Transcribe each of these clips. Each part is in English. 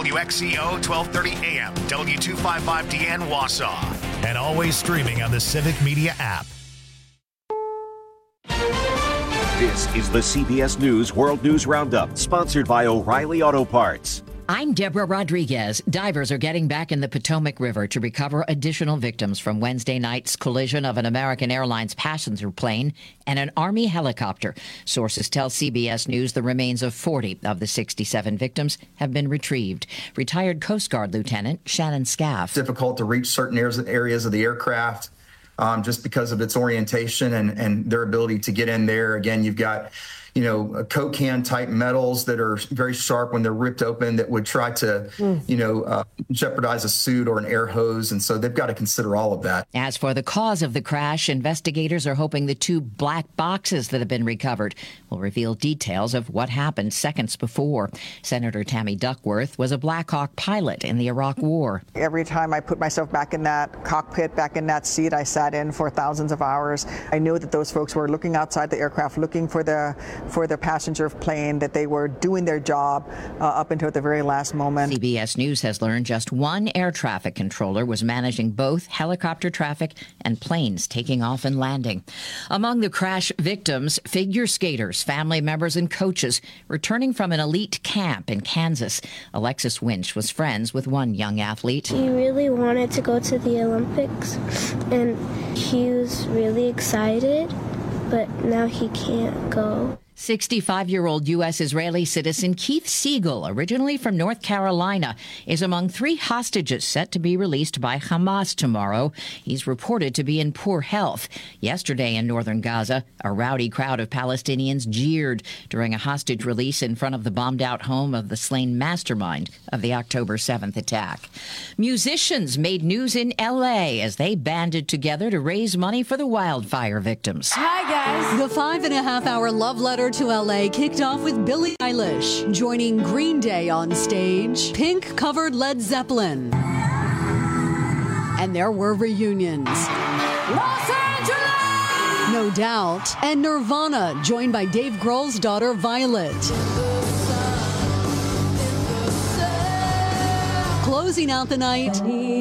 WXCO 1230 AM, W255DN Wausau. And always streaming on the Civic Media app. This is the CBS News World News Roundup, sponsored by O'Reilly Auto Parts. I'm Deborah Rodriguez. Divers are getting back in the Potomac River to recover additional victims from Wednesday night's collision of an American Airlines passenger plane and an Army helicopter. Sources tell CBS News the remains of 40 of the 67 victims have been retrieved. Retired Coast Guard Lieutenant Shannon Scaff. Difficult to reach certain areas of the aircraft just because of its orientation and their ability to get in there. Again, you've got Coke can type metals that are very sharp when they're ripped open that would try to, jeopardize a suit or an air hose. And so they've got to consider all of that. As for the cause of the crash, investigators are hoping the two black boxes that have been recovered will reveal details of what happened seconds before. Senator Tammy Duckworth was a Black Hawk pilot in the Iraq War. Every time I put myself back in that cockpit, back in that seat I sat in for thousands of hours, I knew that those folks were looking outside the aircraft, looking for the passenger plane, that they were doing their job up until the very last moment. CBS News has learned just one air traffic controller was managing both helicopter traffic and planes taking off and landing. Among the crash victims, figure skaters, family members, and coaches returning from an elite camp in Kansas. Alexis Winch was friends with one young athlete. He really wanted to go to the Olympics, and he was really excited, but now he can't go. 65-year-old U.S.-Israeli citizen Keith Siegel, originally from North Carolina, is among 3 hostages set to be released by Hamas tomorrow. He's reported to be in poor health. Yesterday in northern Gaza, a rowdy crowd of Palestinians jeered during a hostage release in front of the bombed-out home of the slain mastermind of the October 7th attack. Musicians made news in L.A. as they banded together to raise money for the wildfire victims. Hi, guys. The 5.5-hour love letter to L.A. kicked off with Billie Eilish joining Green Day on stage. Pink covered Led Zeppelin. And there were reunions. Los Angeles! No Doubt. And Nirvana, joined by Dave Grohl's daughter, Violet. Closing out the night,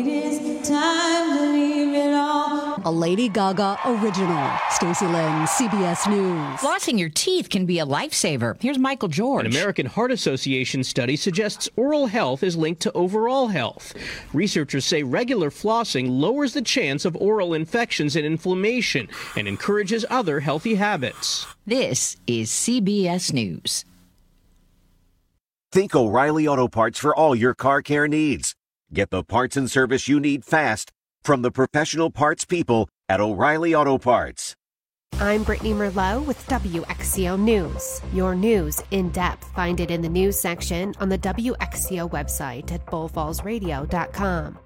a Lady Gaga original. Stacey Lynn, CBS News. Flossing your teeth can be a lifesaver. Here's Michael George. An American Heart Association study suggests oral health is linked to overall health. Researchers say regular flossing lowers the chance of oral infections and inflammation and encourages other healthy habits. This is CBS News. Think O'Reilly Auto Parts for all your car care needs. Get the parts and service you need fast from the professional parts people at O'Reilly Auto Parts. I'm Brittany Merlot with WXCO News. Your news in depth. Find it in the news section on the WXCO website at bullfallsradio.com.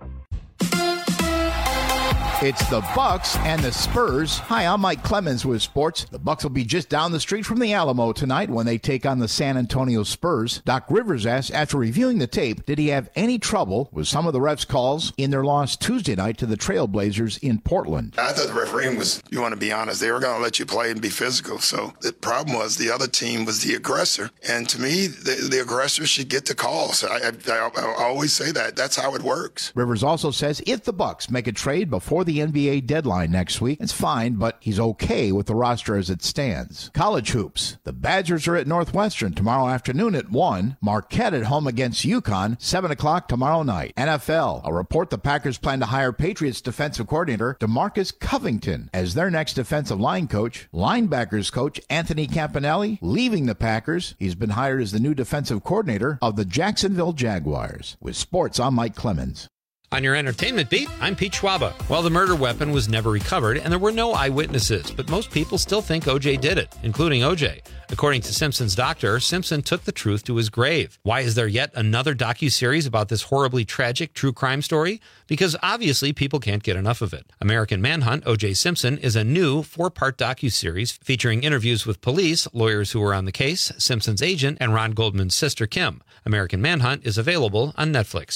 It's the Bucks and the Spurs. Hi, I'm Mike Clemens with sports. The Bucks will be just down the street from the Alamo tonight when they take on the San Antonio Spurs. Doc Rivers asked, after reviewing the tape, did he have any trouble with some of the refs' calls in their loss Tuesday night to the Trailblazers in Portland? I thought the refereeing was, you want to be honest, they were going to let you play and be physical. So the problem was the other team was the aggressor. And to me, the aggressor should get the calls. I always say that. That's how it works. Rivers also says if the Bucks make a trade before the NBA deadline next week, it's fine, but he's okay with the roster as it stands. College hoops. The Badgers are at Northwestern tomorrow afternoon at 1. Marquette at home against UConn, 7 o'clock tomorrow night. NFL. A report the Packers plan to hire Patriots defensive coordinator DeMarcus Covington as their next defensive line coach. Linebackers coach Anthony Campanelli leaving the Packers. He's been hired as the new defensive coordinator of the Jacksonville Jaguars. With sports, I'm Mike Clemens. On your entertainment beat, I'm Pete Schwaba. Well, the murder weapon was never recovered, and there were no eyewitnesses, but most people still think O.J. did it, including O.J. According to Simpson's doctor, Simpson took the truth to his grave. Why is there yet another docuseries about this horribly tragic true crime story? Because obviously people can't get enough of it. American Manhunt, O.J. Simpson, is a new 4-part docuseries featuring interviews with police, lawyers who were on the case, Simpson's agent, and Ron Goldman's sister, Kim. American Manhunt is available on Netflix.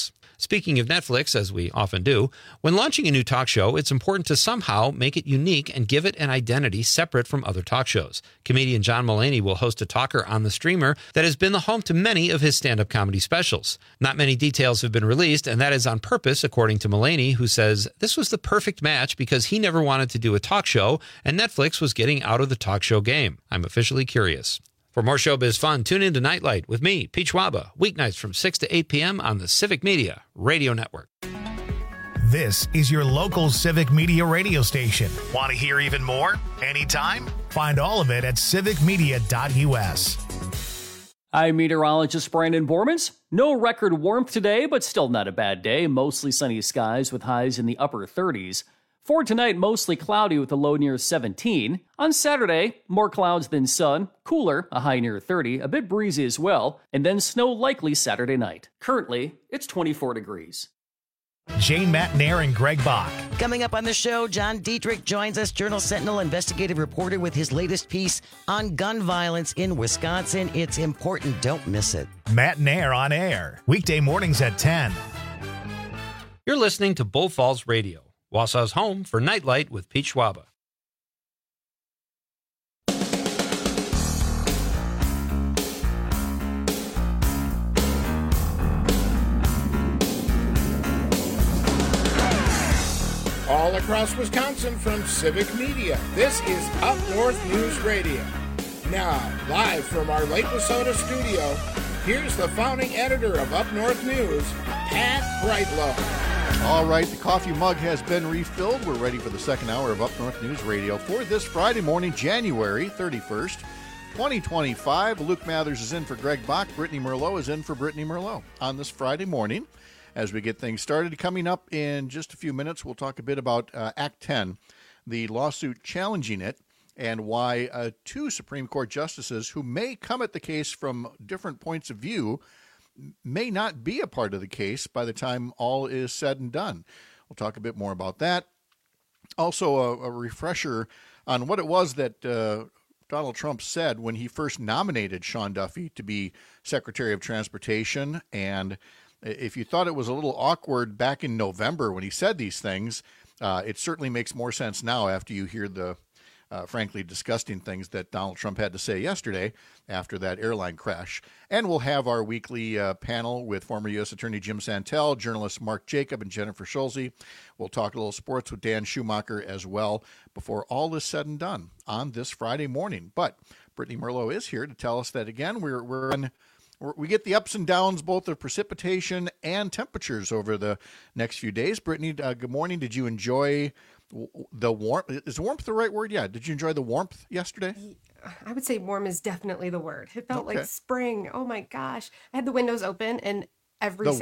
Speaking of Netflix, as we often do, when launching a new talk show, it's important to somehow make it unique and give it an identity separate from other talk shows. Comedian John Mulaney will host a talker on the streamer that has been the home to many of his stand-up comedy specials. Not many details have been released, and that is on purpose, according to Mulaney, who says this was the perfect match because he never wanted to do a talk show, and Netflix was getting out of the talk show game. I'm officially curious. For more showbiz fun, tune in to Nightlight with me, Pete Schwaba, weeknights from 6 to 8 p.m. on the Civic Media Radio Network. This is your local Civic Media radio station. Want to hear even more? Anytime? Find all of it at civicmedia.us. I'm meteorologist Brandon Bormans. No record warmth today, but still not a bad day. Mostly sunny skies with highs in the upper 30s. For tonight, mostly cloudy with a low near 17. On Saturday, more clouds than sun, cooler, a high near 30, a bit breezy as well, and then snow likely Saturday night. Currently, it's 24 degrees. Jane Matnair and Greg Bach. Coming up on the show, John Dietrich joins us, Journal Sentinel investigative reporter, with his latest piece on gun violence in Wisconsin. It's important. Don't miss it. Matnair on air, weekday mornings at 10. You're listening to Bull Falls Radio, Wausau's home for Nightlight with Pete Schwaba. All across Wisconsin from Civic Media, this is Up North News Radio. Now, live from our Lake Wissota studio, here's the founding editor of Up North News, Pat Brightlow. All right, the coffee mug has been refilled. We're ready for the second hour of Up North News Radio for this Friday morning, January 31st, 2025. Luke Mathers is in for Greg Bach. Brittany Merlot is in for Brittany Merlot on this Friday morning. As we get things started, coming up in just a few minutes, we'll talk a bit about Act 10, the lawsuit challenging it, and why two Supreme Court justices who may come at the case from different points of view may not be a part of the case by the time all is said and done. We'll talk a bit more about that. Also, a refresher on what it was that Donald Trump said when he first nominated Sean Duffy to be Secretary of Transportation. And if you thought it was a little awkward back in November when he said these things, it certainly makes more sense now after you hear the frankly disgusting things that Donald Trump had to say yesterday after that airline crash. And we'll have our weekly panel with former U.S. Attorney Jim Santel, journalists Mark Jacob and Jennifer Schulze. We'll talk a little sports with Dan Schumacher as well before all is said and done on this Friday morning. But Brittany Merlot is here to tell us that, again, we get the ups and downs both of precipitation and temperatures over the next few days. Brittany, good morning. Did you enjoy the warmth? Is warmth the right word? Yeah. Did you enjoy the warmth yesterday? I would say warm is definitely the word. It felt like spring. Oh my gosh. I had the windows open and every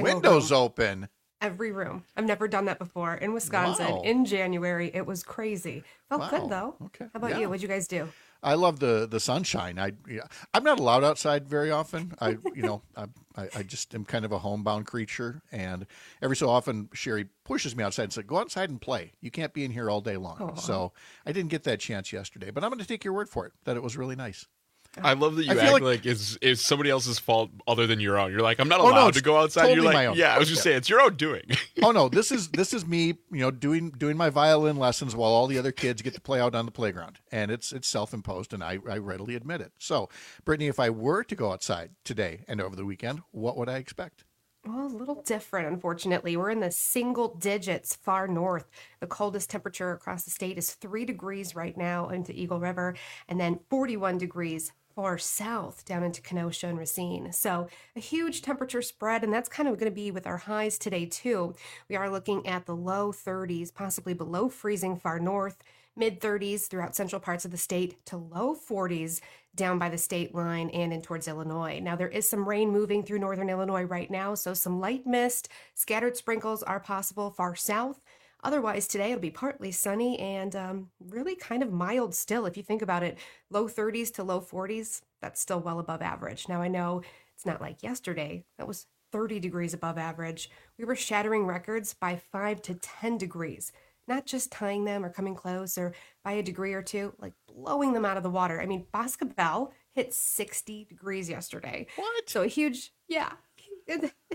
Every room. I've never done that before in Wisconsin in January. It was crazy. Felt good though. Okay. How about you? What'd you guys do? I love the sunshine. I'm not allowed outside very often. I just am kind of a homebound creature, and every so often Sherry pushes me outside and says, "Go outside and play. You can't be in here all day long." Aww. So I didn't get that chance yesterday, but I'm going to take your word for it that it was really nice. I love that you act like it's somebody else's fault other than your own. You're like, I'm not allowed to go outside. Totally You're like, yeah, I was just saying, it's your own doing. Oh no, this is me, doing my violin lessons while all the other kids get to play out on the playground, and it's self-imposed, and I readily admit it. So, Brittany, if I were to go outside today and over the weekend, what would I expect? Well, a little different, unfortunately. We're in the single digits far north. The coldest temperature across the state is 3 degrees right now into Eagle River, and then 41 degrees far south down into Kenosha and Racine. So a huge temperature spread, and that's kind of going to be with our highs today too. We are looking at the low 30s, possibly below freezing far north, mid 30s throughout central parts of the state, to low 40s down by the state line and in towards Illinois. Now there is some rain moving through northern Illinois right now, so some light mist, scattered sprinkles are possible far south. Otherwise, today it'll be partly sunny and really kind of mild still. If you think about it, low 30s to low 40s, that's still well above average. Now, I know it's not like yesterday. That was 30 degrees above average. We were shattering records by 5 to 10 degrees, not just tying them or coming close or by a degree or two, like blowing them out of the water. I mean, Boscobel hit 60 degrees yesterday. What? So a huge,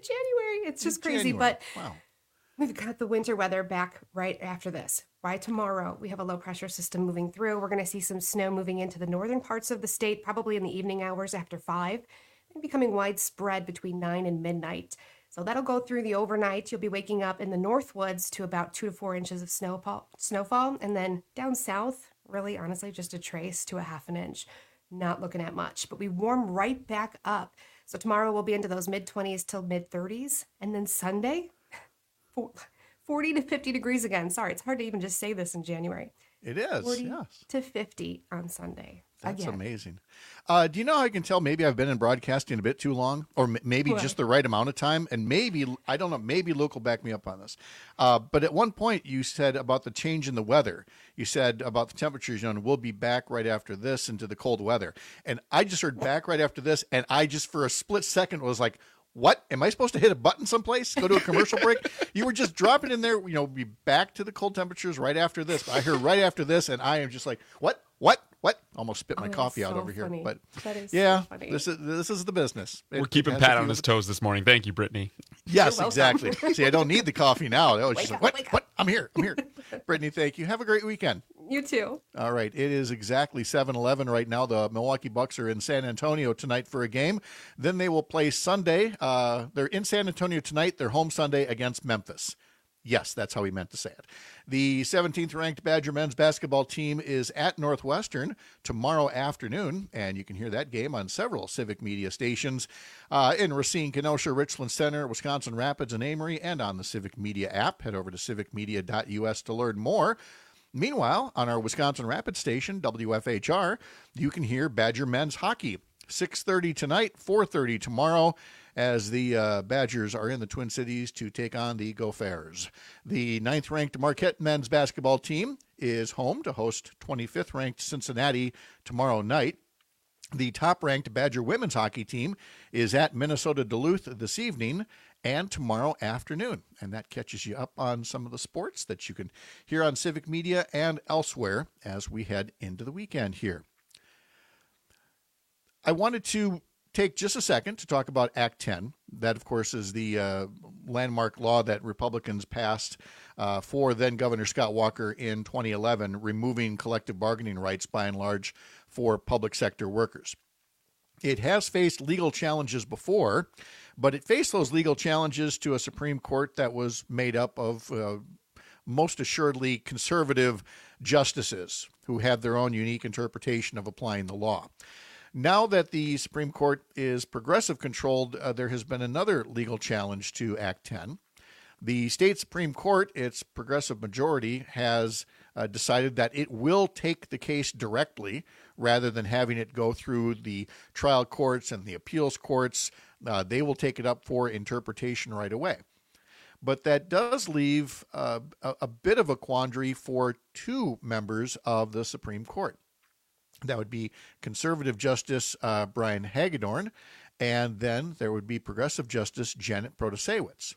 January. It's just crazy. January. But wow. We've got the winter weather back right after this. By tomorrow, we have a low pressure system moving through. We're going to see some snow moving into the northern parts of the state, probably in the evening hours after 5, and becoming widespread between 9 and midnight. So that'll go through the overnight. You'll be waking up in the Northwoods to about 2 to 4 inches of snowfall, and then down south, really honestly, just a trace to a half an inch. Not looking at much, but we warm right back up. So tomorrow we'll be into those mid-20s till mid-30s, and then Sunday, 40 to 50 degrees again. Sorry, it's hard to even just say this in January. It is, 40 yes. to 50 on Sunday. That's again. amazing. Do you know how I can tell maybe I've been in broadcasting a bit too long, or maybe just the right amount of time? And maybe, I don't know, maybe Luke will back me up on this. But at one point you said about the change in the weather. You said about the temperatures, we'll be back right after this into the cold weather. And I just heard back right after this, and I just for a split second was like, what? Am I supposed to hit a button someplace? Go to a commercial break? You were just dropping in there, be back to the cold temperatures right after this. I heard right after this, and I am just like, what? Almost spit my coffee out over funny. here. But that is yeah, so funny. this is the business. We're keeping Pat on his toes this morning. Thank you, Brittany. Yes, exactly. See, I don't need the coffee now. That was just like, what? I'm here. Brittany, thank you. Have a great weekend. You too. All right. It is exactly 7:11 right now. The Milwaukee Bucks are in San Antonio tonight for a game. Then they will play Sunday. They're in San Antonio tonight. They're home Sunday against Memphis. Yes, that's how he meant to say it. The 17th ranked Badger men's basketball team is at Northwestern tomorrow afternoon, and you can hear that game on several Civic Media stations in Racine, Kenosha, Richland Center, Wisconsin Rapids, and Amory, and on the Civic Media app. Head over to civicmedia.us to learn more. Meanwhile, on our Wisconsin Rapids station, WFHR, you can hear Badger men's hockey. 6:30 tonight, 4:30 tomorrow, as the Badgers are in the Twin Cities to take on the Gophers. The 9th-ranked Marquette men's basketball team is home to host 25th-ranked Cincinnati tomorrow night. The top-ranked Badger women's hockey team is at Minnesota Duluth this evening and tomorrow afternoon. And that catches you up on some of the sports that you can hear on Civic Media and elsewhere as we head into the weekend here. I wanted to take just a second to talk about Act 10. That, of course, is the landmark law that Republicans passed for then-Governor Scott Walker in 2011, removing collective bargaining rights by and large for public sector workers. It has faced legal challenges before, but it faced those legal challenges to a Supreme Court that was made up of most assuredly conservative justices who had their own unique interpretation of applying the law. Now that the Supreme Court is progressive controlled, there has been another legal challenge to Act 10. The state Supreme Court, its progressive majority, has decided that it will take the case directly rather than having it go through the trial courts and the appeals courts. They will take it up for interpretation right away. But that does leave a bit of a quandary for two members of the Supreme Court. That would be conservative Justice Brian Hagedorn, and then there would be progressive Justice Janet Protasiewicz.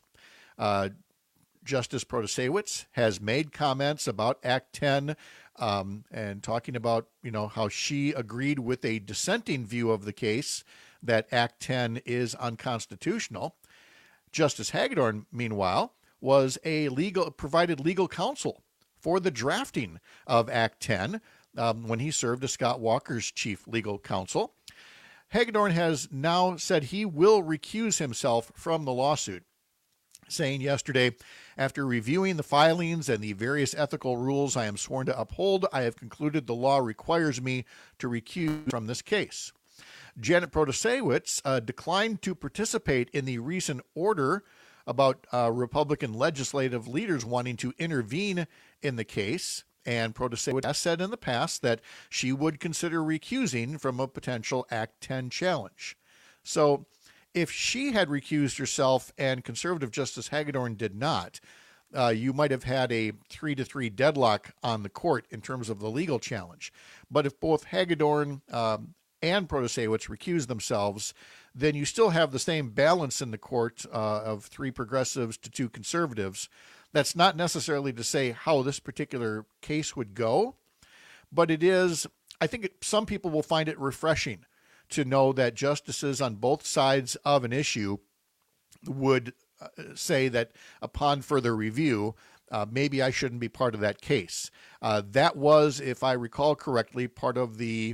Justice Protasiewicz has made comments about Act 10 and talking about, how she agreed with a dissenting view of the case that Act 10 is unconstitutional. Justice Hagedorn, meanwhile, provided legal counsel for the drafting of Act 10 when he served as Scott Walker's chief legal counsel. Hagedorn has now said he will recuse himself from the lawsuit, saying yesterday, after reviewing the filings and the various ethical rules I am sworn to uphold, I have concluded the law requires me to recuse from this case. Janet Protasiewicz declined to participate in the recent order about Republican legislative leaders wanting to intervene in the case. And Protasiewicz has said in the past that she would consider recusing from a potential Act 10 challenge. So if she had recused herself and conservative Justice Hagedorn did not, you might have had a 3-3 deadlock on the court in terms of the legal challenge. But if both Hagedorn and Protasiewicz recuse themselves, then you still have the same balance in the court of 3 progressives to 2 conservatives. That's not necessarily to say how this particular case would go, but it is, I think some people will find it refreshing to know that justices on both sides of an issue would say that upon further review, maybe I shouldn't be part of that case. That was, if I recall correctly, part of the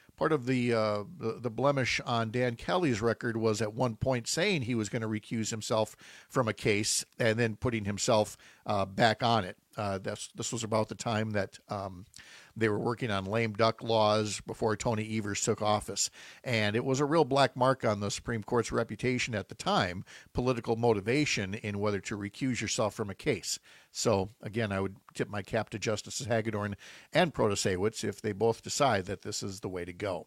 blemish on Dan Kelly's record was at one point saying he was going to recuse himself from a case and then putting himself back on it. This was about the time that they were working on lame duck laws before Tony Evers took office. And it was a real black mark on the Supreme Court's reputation at the time, political motivation in whether to recuse yourself from a case. So, again, I would tip my cap to Justices Hagedorn and Protasewicz if they both decide that this is the way to go.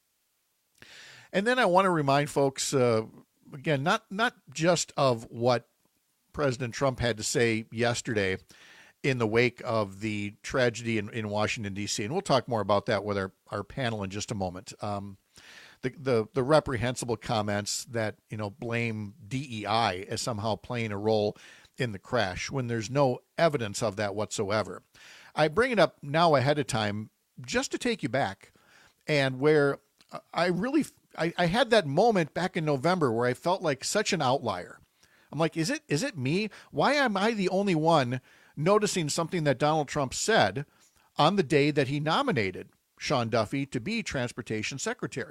And then I want to remind folks, again, not just of what President Trump had to say yesterday in the wake of the tragedy in Washington, D.C. And we'll talk more about that with our panel in just a moment. The reprehensible comments that, blame DEI as somehow playing a role in the crash when there's no evidence of that whatsoever. I bring it up now ahead of time just to take you back, and where I had that moment back in November where I felt like such an outlier. I'm like, is it me? Why am I the only one noticing something that Donald Trump said on the day that he nominated Sean Duffy to be Transportation Secretary?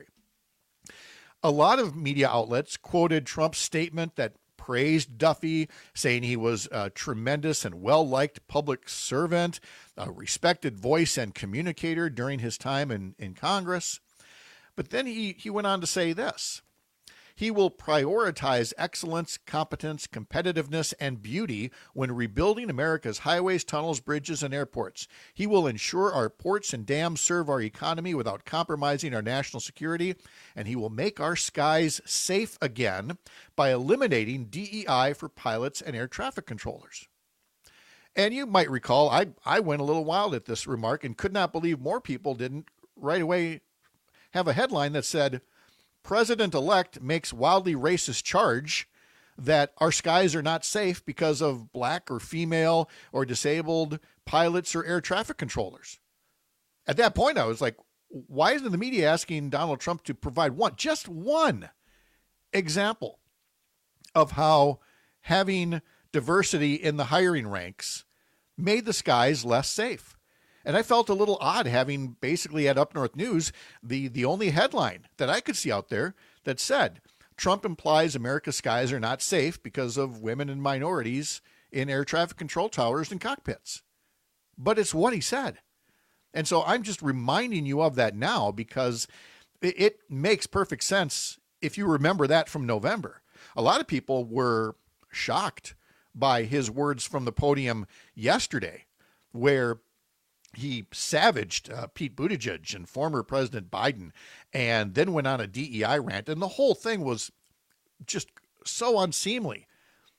A lot of media outlets quoted Trump's statement that praised Duffy, saying he was a tremendous and well-liked public servant, a respected voice and communicator during his time in Congress. But then he went on to say this: he will prioritize excellence, competence, competitiveness, and beauty when rebuilding America's highways, tunnels, bridges, and airports. He will ensure our ports and dams serve our economy without compromising our national security, and he will make our skies safe again by eliminating DEI for pilots and air traffic controllers. And you might recall, I went a little wild at this remark and could not believe more people didn't right away have a headline that said, President-elect makes wildly racist charge that our skies are not safe because of black or female or disabled pilots or air traffic controllers. At that point, I was like, why isn't the media asking Donald Trump to provide just one example of how having diversity in the hiring ranks made the skies less safe? And I felt a little odd having basically at Up North News the only headline that I could see out there that said, Trump implies America's skies are not safe because of women and minorities in air traffic control towers and cockpits. But it's what he said. And so I'm just reminding you of that now because it makes perfect sense if you remember that from November. A lot of people were shocked by his words from the podium yesterday, where he savaged Pete Buttigieg and former President Biden, and then went on a DEI rant. And the whole thing was just so unseemly.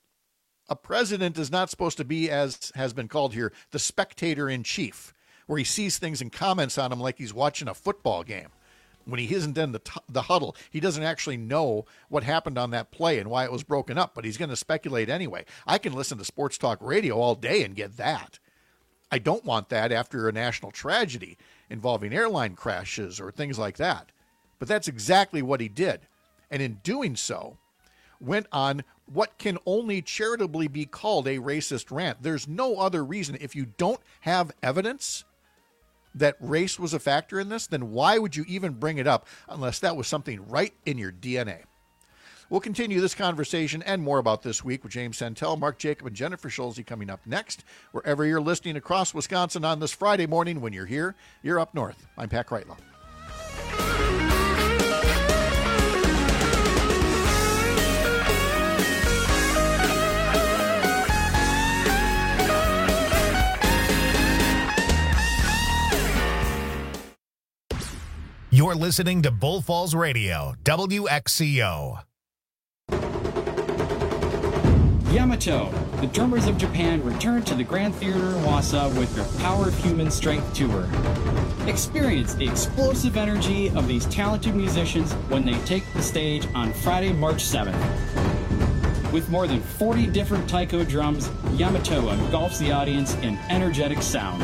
A president is not supposed to be, as has been called here, the spectator in chief, where he sees things and comments on them like he's watching a football game. When he isn't in the huddle, he doesn't actually know what happened on that play and why it was broken up, but he's going to speculate anyway. I can listen to sports talk radio all day and get that. I don't want that after a national tragedy involving airline crashes or things like that. But that's exactly what he did. And in doing so, went on what can only charitably be called a racist rant. There's no other reason. If you don't have evidence that race was a factor in this, then why would you even bring it up unless that was something right in your DNA? We'll continue this conversation and more about this week with James Santel, Mark Jacob, and Jennifer Schulze coming up next. Wherever you're listening across Wisconsin on this Friday morning, when you're here, you're up north. I'm Pat Kreitlow. You're listening to Bull Falls Radio, WXCO. Yamato, the Drummers of Japan, return to the Grand Theater in Wausau with their Power of Human Strength tour. Experience the explosive energy of these talented musicians when they take the stage on Friday, March 7th. With more than 40 different taiko drums, Yamato engulfs the audience in energetic sound.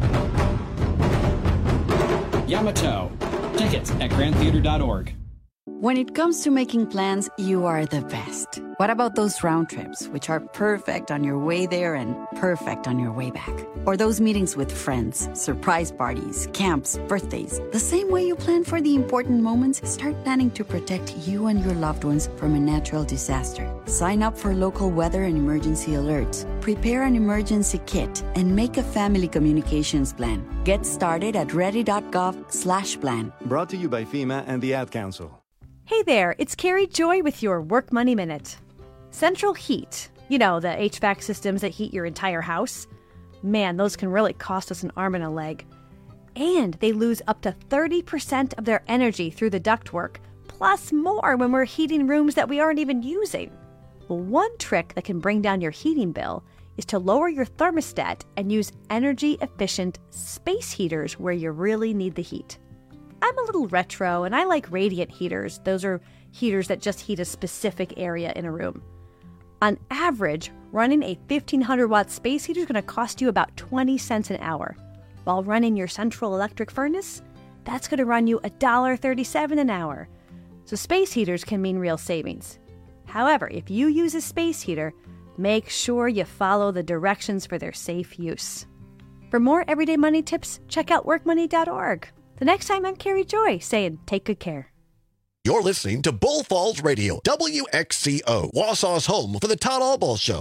Yamato. Tickets at grandtheater.org. When it comes to making plans, you are the best. What about those round trips, which are perfect on your way there and perfect on your way back? Or those meetings with friends, surprise parties, camps, birthdays. The same way you plan for the important moments, start planning to protect you and your loved ones from a natural disaster. Sign up for local weather and emergency alerts. Prepare an emergency kit and make a family communications plan. Get started at ready.gov/plan. Brought to you by FEMA and the Ad Council. Hey there, it's Carrie Joy with your Work Money Minute. Central heat, you know, the HVAC systems that heat your entire house. Man, those can really cost us an arm and a leg. And they lose up to 30% of their energy through the ductwork, plus more when we're heating rooms that we aren't even using. Well, one trick that can bring down your heating bill is to lower your thermostat and use energy-efficient space heaters where you really need the heat. I'm a little retro, and I like radiant heaters. Those are heaters that just heat a specific area in a room. On average, running a 1,500-watt space heater is going to cost you about 20 cents an hour. While running your central electric furnace, that's going to run you $1.37 an hour. So space heaters can mean real savings. However, if you use a space heater, make sure you follow the directions for their safe use. For more everyday money tips, check out workmoney.org. The next time, I'm Carrie Joy saying, take good care. You're listening to Bull Falls Radio, WXCO, Wausau's home for the Todd Albaugh Show.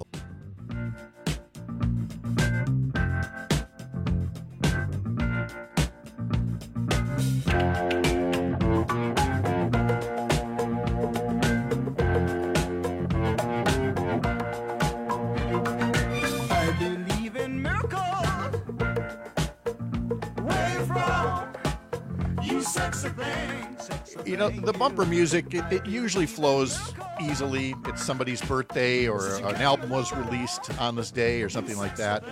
You know, the bumper music, it usually flows easily. It's somebody's birthday or an album was released on this day or something like that.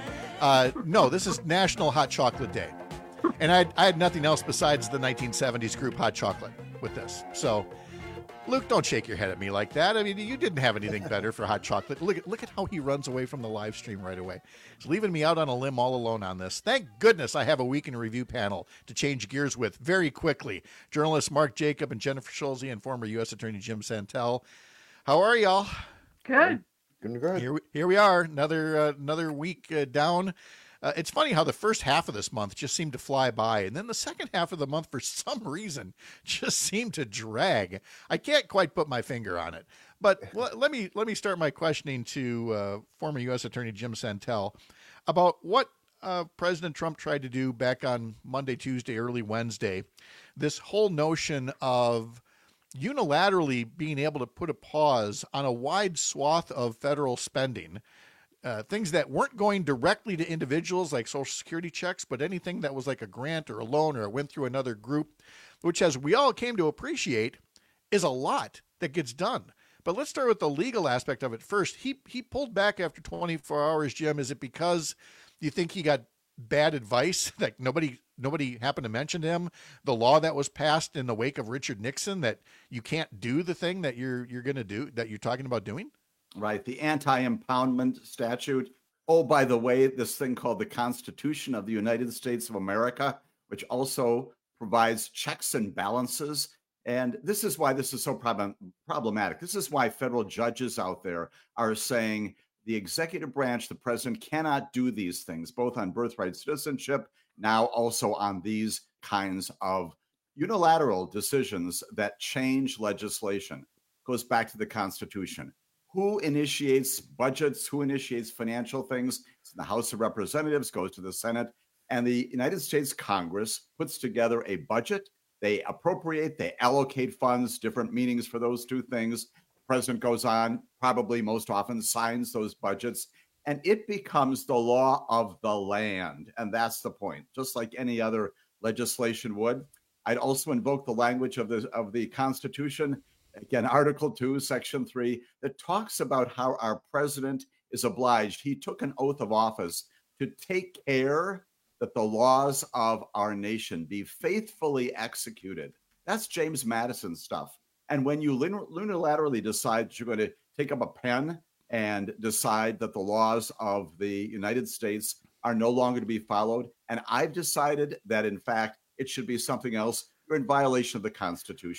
No, this is National Hot Chocolate Day. And I had nothing else besides the 1970s group Hot Chocolate with this. So, Luke, don't shake your head at me like that. I mean, you didn't have anything better for Hot Chocolate. Look at how he runs away from the live stream right away. He's leaving me out on a limb all alone on this. Thank goodness I have a week in review panel to change gears with very quickly. Journalists Mark Jacob and Jennifer Schulze and former U.S. Attorney Jim Santel. How are y'all? Good. Good. Here we are, another week down. It's funny how the first half of this month just seemed to fly by, and then the second half of the month, for some reason, just seemed to drag. I can't quite put my finger on it. But let me start my questioning to former U.S. Attorney Jim Santel about what President Trump tried to do back on Monday, Tuesday, early Wednesday. This whole notion of unilaterally being able to put a pause on a wide swath of federal spending. Things that weren't going directly to individuals like Social Security checks, but anything that was like a grant or a loan or it went through another group, which, as we all came to appreciate, is a lot that gets done. But let's start with the legal aspect of it first. He pulled back after 24 hours, Jim. Is it because you think he got bad advice that nobody happened to mention to him? The law that was passed in the wake of Richard Nixon, that you can't do the thing that you're going to do, that you're talking about doing? Right, the anti-impoundment statute. Oh, by the way, this thing called the Constitution of the United States of America, which also provides checks and balances. And this is why this is so problematic. This is why federal judges out there are saying the executive branch, the president, cannot do these things, both on birthright citizenship, now also on these kinds of unilateral decisions that change legislation. Goes back to the Constitution. Who initiates budgets? Who initiates financial things? It's in the House of Representatives, goes to the Senate, and the United States Congress puts together a budget. They appropriate, they allocate funds, different meanings for those two things. The president goes on, probably most often signs those budgets, and it becomes the law of the land. And that's the point, just like any other legislation would. I'd also invoke the language of the Constitution. Again, Article 2, Section 3, that talks about how our president is obliged. He took an oath of office to take care that the laws of our nation be faithfully executed. That's James Madison stuff. And when you unilaterally decide that you're going to take up a pen and decide that the laws of the United States are no longer to be followed, and I've decided that, in fact, it should be something else, you're in violation of the Constitution.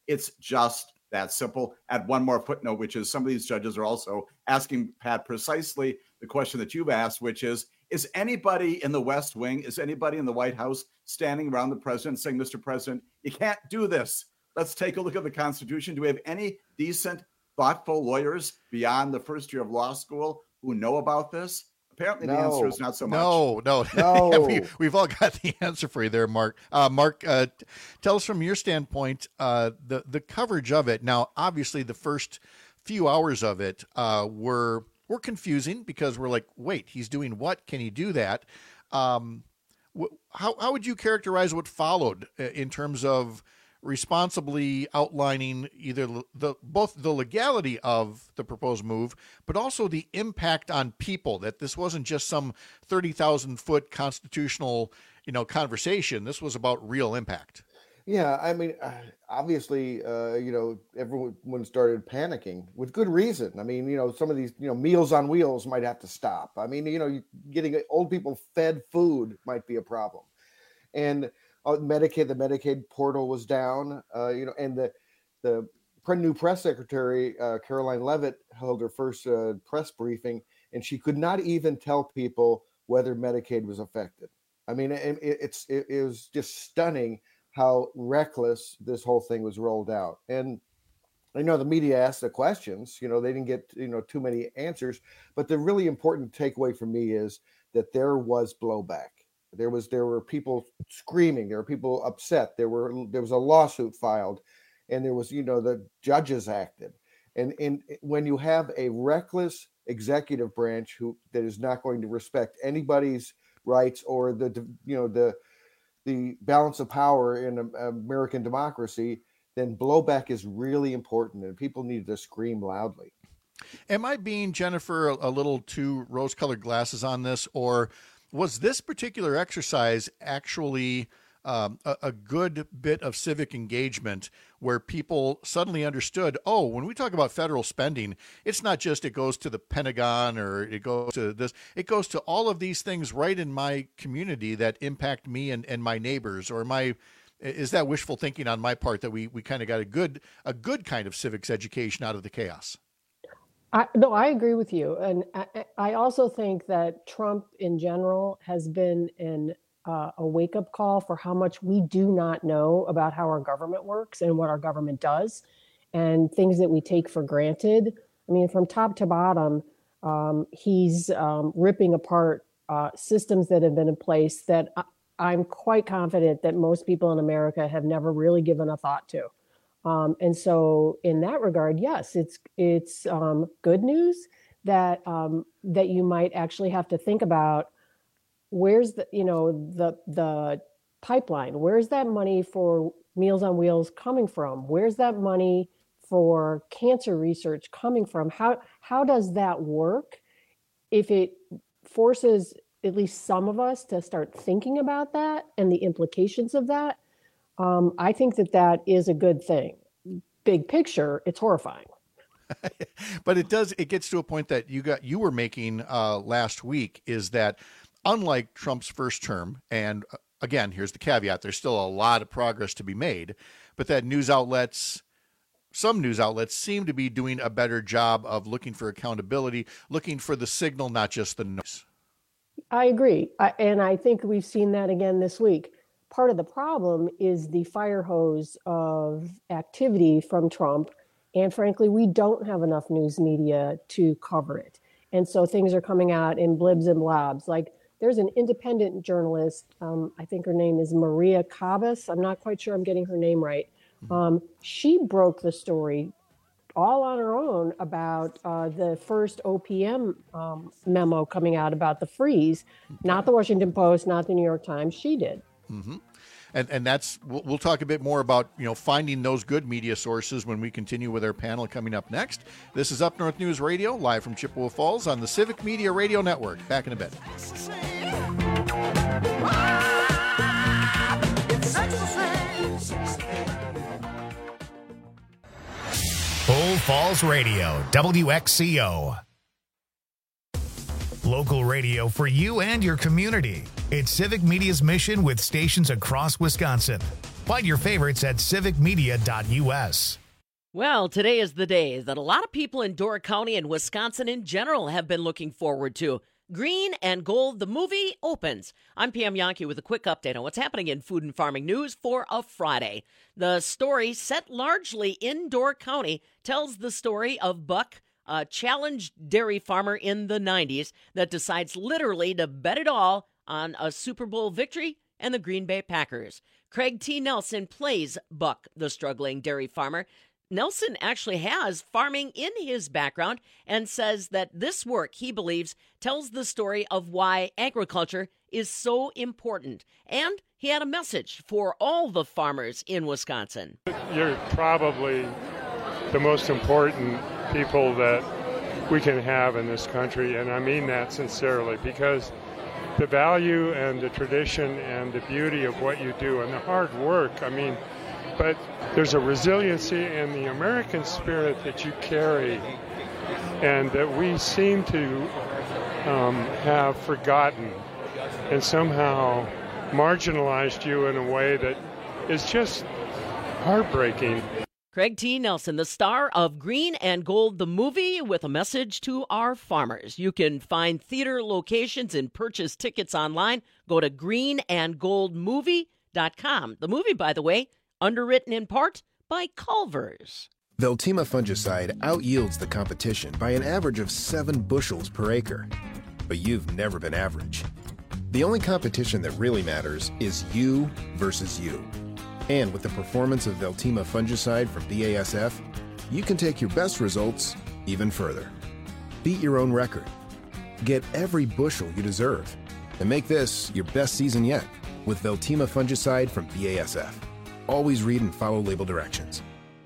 It's just that simple. Add one more footnote, which is some of these judges are also asking, Pat, precisely the question that you've asked, which is anybody in the West Wing, is anybody in the White House standing around the president saying, Mr. President, you can't do this. Let's take a look at the Constitution. Do we have any decent, thoughtful lawyers beyond the first year of law school who know about this? Apparently, the answer is not so much. No. We've all got the answer for you there, Mark. Mark, tell us from your standpoint the coverage of it. Now, obviously, the first few hours of it were confusing because we're like, wait, he's doing what? Can he do that? How would you characterize what followed in terms of responsibly outlining either both the legality of the proposed move, but also the impact on people, that this wasn't just some 30,000-foot constitutional, conversation. This was about real impact. Yeah, I mean, obviously, everyone started panicking with good reason. I mean, some of these, Meals on Wheels might have to stop. I mean, getting old people fed food might be a problem. And Medicaid, the Medicaid portal was down, and the new press secretary, Caroline Leavitt, held her first press briefing, and she could not even tell people whether Medicaid was affected. I mean, it was just stunning how reckless this whole thing was rolled out. And I know the media asked the questions, they didn't get, too many answers, but the really important takeaway for me is that there was blowback. There were people screaming. There were people upset. There was a lawsuit filed, and there was, the judges acted. And when you have a reckless executive branch that is not going to respect anybody's rights or the balance of power in American democracy, then blowback is really important, and people need to scream loudly. Am I being, Jennifer, a little too rose-colored glasses on this, or was this particular exercise actually a good bit of civic engagement where people suddenly understood, oh, when we talk about federal spending, it's not just it goes to the Pentagon or it goes to this, it goes to all of these things right in my community that impact me and my neighbors, or is that wishful thinking on my part that we kind of got a good kind of civics education out of the chaos? No, I agree with you. And I also think that Trump in general has been a wake-up call for how much we do not know about how our government works and what our government does, and things that we take for granted. I mean, from top to bottom, he's ripping apart systems that have been in place that I'm quite confident that most people in America have never really given a thought to. And so in that regard, yes, it's good news that you might actually have to think about where's the pipeline, where's that money for Meals on Wheels coming from? Where's that money for cancer research coming from? How does that work? If it forces at least some of us to start thinking about that and the implications of that, I think that is a good thing. Big picture, it's horrifying. But it gets to a point that you were making last week, is that unlike Trump's first term, and again, here's the caveat, there's still a lot of progress to be made, but that some news outlets seem to be doing a better job of looking for accountability, looking for the signal, not just the noise. I agree. And I think we've seen that again this week. Part of the problem is the fire hose of activity from Trump. And frankly, we don't have enough news media to cover it. And so things are coming out in blibs and blobs. Like there's an independent journalist, I think her name is Maria Cavas. I'm not quite sure I'm getting her name right. She broke the story all on her own about the first OPM memo coming out about the freeze. Not the Washington Post, not the New York Times. She did. Mm-hmm. And that's, we'll talk a bit more about, finding those good media sources when we continue with our panel coming up next. This is Up North News Radio, live from Chippewa Falls on the Civic Media Radio Network. Back in a bit. Bull Falls Radio, WXCO. Local radio for you and your community. It's Civic Media's mission with stations across Wisconsin. Find your favorites at civicmedia.us. Well, today is the day that a lot of people in Door County and Wisconsin in general have been looking forward to. Green and Gold, the movie, opens. I'm Pam Yankee with a quick update on what's happening in food and farming news for a Friday. The story, set largely in Door County, tells the story of Buck, a challenged dairy farmer in the 90s that decides literally to bet it all on a Super Bowl victory and the Green Bay Packers. Craig T. Nelson plays Buck, the struggling dairy farmer. Nelson actually has farming in his background and says that this work, he believes, tells the story of why agriculture is so important. And he had a message for all the farmers in Wisconsin. You're probably the most important people that we can have in this country, and I mean that sincerely, because the value and the tradition and the beauty of what you do and the hard work, but there's a resiliency in the American spirit that you carry and that we seem to have forgotten and somehow marginalized you in a way that is just heartbreaking. Craig T. Nelson, the star of Green and Gold, the movie, with a message to our farmers. You can find theater locations and purchase tickets online. Go to greenandgoldmovie.com. The movie, by the way, underwritten in part by Culver's. Veltima fungicide outyields the competition by an average of 7 bushels per acre. But you've never been average. The only competition that really matters is you versus you. And with the performance of Veltima fungicide from BASF, you can take your best results even further. Beat your own record. Get every bushel you deserve. And make this your best season yet with Veltima fungicide from BASF. Always read and follow label directions.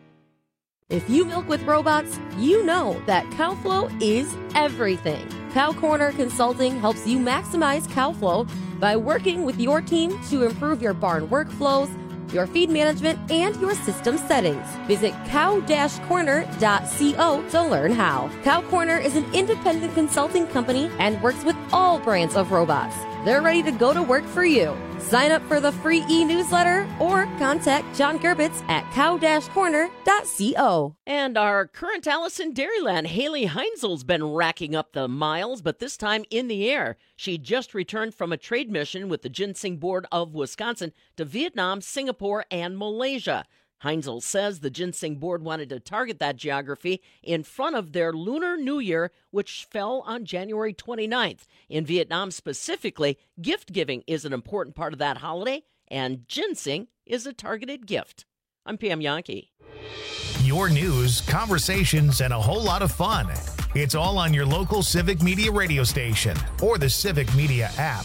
If you milk with robots, you know that CowFlow is everything. Cow Corner Consulting helps you maximize cow flow by working with your team to improve your barn workflows, your feed management, and your system settings. Visit cow-corner.co to learn how. Cow Corner is an independent consulting company and works with all brands of robots. They're ready to go to work for you. Sign up for the free e-newsletter or contact John Gerbitz at cow-corner.co. And our current Allison Dairyland, Haley Heinzel's been racking up the miles, but this time in the air. She just returned from a trade mission with the Ginseng Board of Wisconsin to Vietnam, Singapore, and Malaysia. Heinzel says the Ginseng Board wanted to target that geography in front of their Lunar New Year, which fell on January 29th. In Vietnam specifically, gift giving is an important part of that holiday, and ginseng is a targeted gift. I'm Pam Yankee. Your news, conversations, and a whole lot of fun. It's all on your local Civic Media radio station or the Civic Media app.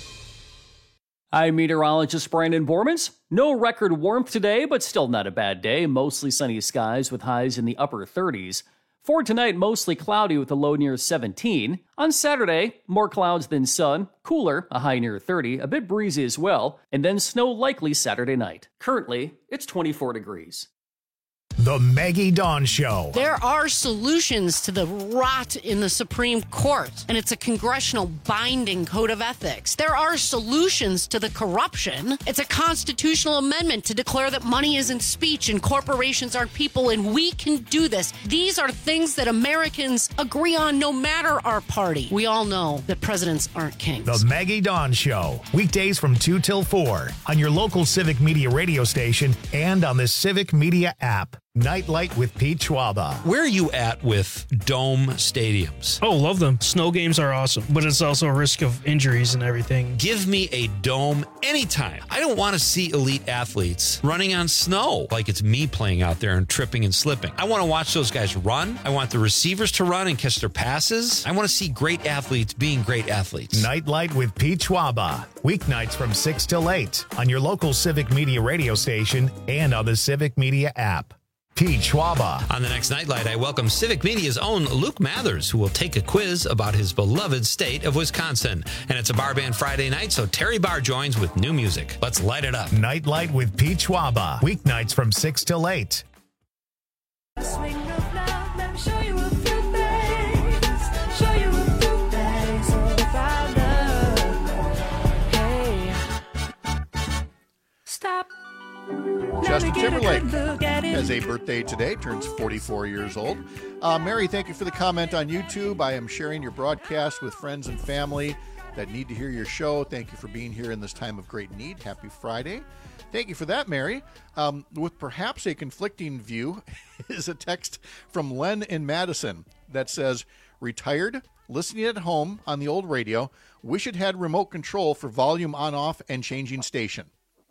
I'm meteorologist Brandon Bormans. No record warmth today, but still not a bad day. Mostly sunny skies with highs in the upper 30s. For tonight, mostly cloudy with a low near 17. On Saturday, more clouds than sun, cooler, a high near 30, a bit breezy as well, and then snow likely Saturday night. Currently, it's 24 degrees. The Maggie Dawn Show. There are solutions to the rot in the Supreme Court, and it's a congressional binding code of ethics. There are solutions to the corruption. It's a constitutional amendment to declare that money isn't speech and corporations aren't people, and we can do this. These are things that Americans agree on no matter our party. We all know that presidents aren't kings. The Maggie Dawn Show. Weekdays from 2 till 4 on your local Civic Media radio station and on the Civic Media app. Nightlight with Pete Schwaba. Where are you at with dome stadiums? Oh, love them. Snow games are awesome, but it's also a risk of injuries and everything. Give me a dome anytime. I don't want to see elite athletes running on snow like it's me playing out there and tripping and slipping. I want to watch those guys run. I want the receivers to run and catch their passes. I want to see great athletes being great athletes. Nightlight with Pete Schwaba. Weeknights from 6 till 8 on your local Civic Media radio station and on the Civic Media app. Pete Schwaba. On the next Nightlight, I welcome Civic Media's own Luke Mathers, who will take a quiz about his beloved state of Wisconsin. And it's a Bar Band Friday night, so Terry Barr joins with new music. Let's light it up. Nightlight with Pete Schwaba. Weeknights from 6 till 8. Stop has a birthday today, turns 44 years old. Mary, thank you for the comment on YouTube. I am sharing your broadcast with friends and family that need to hear your show. Thank you for being here in this time of great need. Happy Friday. Thank you for that, Mary. With perhaps a conflicting view is a text from Len in Madison that says, retired, listening at home on the old radio, wish it had remote control for volume on, off, and changing station.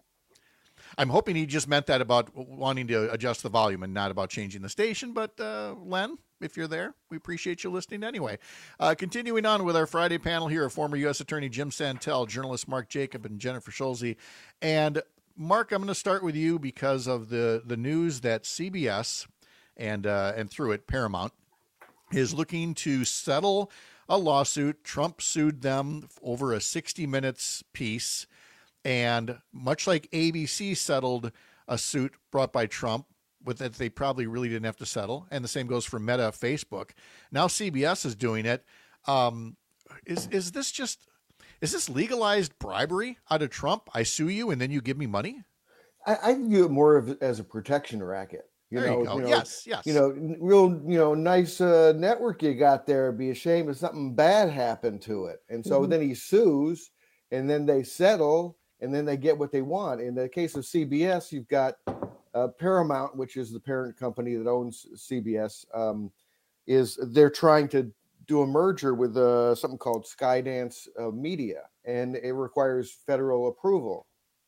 I'm hoping he just meant that about wanting to adjust the volume and not about changing the station. But Len, if you're there, we appreciate you listening anyway. Continuing on with our Friday panel here, are former U.S. Attorney Jim Santel, journalist Mark Jacob, and Jennifer Schulze. And Mark, I'm going to start with you because of the news that CBS and through it Paramount is looking to settle a lawsuit. Trump sued them over a 60 Minutes piece. And much like ABC settled a suit brought by Trump with that they probably really didn't have to settle, and the same goes for Meta, Facebook. Now CBS is doing it. Is this legalized bribery out of Trump? I sue you and then you give me money? I view it more as a protection racket. You know, yes. Real, nice network you got there. It'd be a shame if something bad happened to it. And so then he sues, and then they settle, and then they get what they want. In the case of CBS, you've got Paramount, which is the parent company that owns CBS, they're trying to do a merger with something called Skydance Media, and it requires federal approval.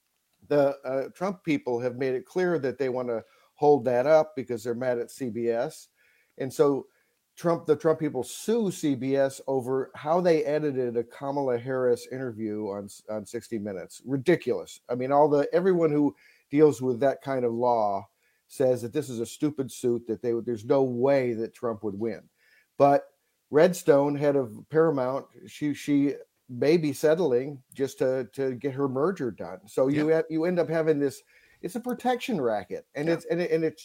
The Trump people have made it clear that they want to hold that up because they're mad at CBS. And so the Trump people sue CBS over how they edited a Kamala Harris interview on 60 Minutes. Ridiculous. I mean, everyone who deals with that kind of law says that this is a stupid suit, that there's no way that Trump would win. But Redstone, head of Paramount, she may be settling just to get her merger done. So you end up having this. It's a protection racket, and it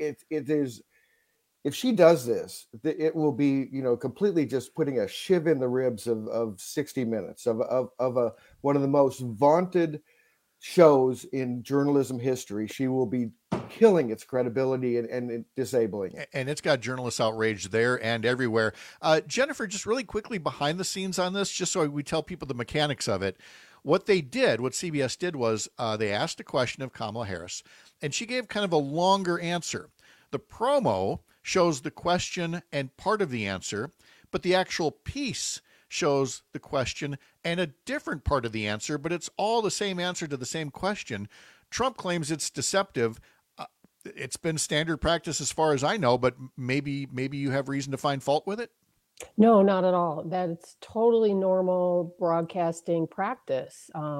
is. If she does this, it will be completely just putting a shiv in the ribs of 60 Minutes of one of the most vaunted shows in journalism history. She will be killing its credibility and disabling it. And it's got journalists outraged there and everywhere. Jennifer, just really quickly behind the scenes on this, just so we tell people the mechanics of it. What CBS did was they asked a question of Kamala Harris, and she gave kind of a longer answer. The promo shows the question and part of the answer, but the actual piece shows the question and a different part of the answer, but it's all the same answer to the same question. Trump claims it's deceptive. It's been standard practice as far as I know, but maybe you have reason to find fault with it? No, not at all. That's totally normal broadcasting practice. A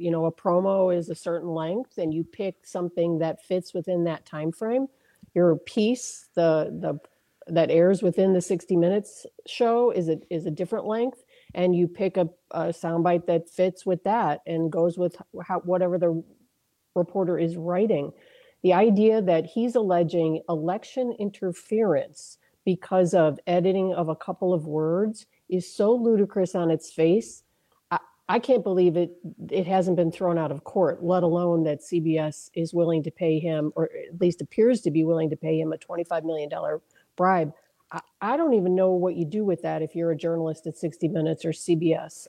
promo is a certain length, and you pick something that fits within that time frame. Your piece, that airs within the 60 Minutes show, is a different length, and you pick a soundbite that fits with that and goes with whatever the reporter is writing. The idea that he's alleging election interference because of editing of a couple of words is so ludicrous on its face. I can't believe it hasn't been thrown out of court, let alone that CBS is willing to pay him, or at least appears to be willing to pay him, a $25 million bribe. I don't even know what you do with that if you're a journalist at 60 Minutes or CBS.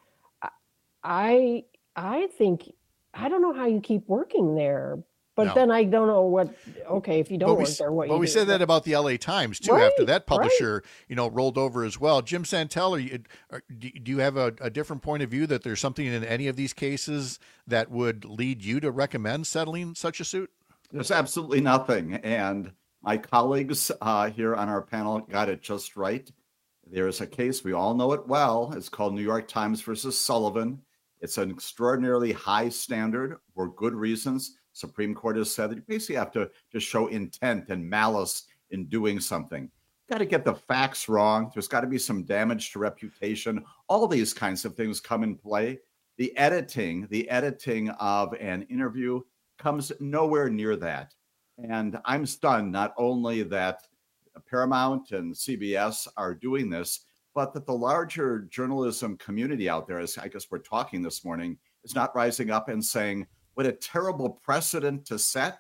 I think, I don't know how you keep working there. But then I don't know if you don't work there, what you do. But we said that about the LA Times, too, after that publisher, rolled over as well. Jim Santel, do you have a different point of view that there's something in any of these cases that would lead you to recommend settling such a suit? There's absolutely nothing. And my colleagues here on our panel got it just right. There's a case, we all know it well. It's called New York Times versus Sullivan. It's an extraordinarily high standard for good reasons. Supreme Court has said that you basically have to just show intent and malice in doing something. Got to get the facts wrong. There's got to be some damage to reputation. All these kinds of things come in play. The editing of an interview comes nowhere near that. And I'm stunned not only that Paramount and CBS are doing this, but that the larger journalism community out there, as I guess we're talking this morning, is not rising up and saying, what a terrible precedent to set.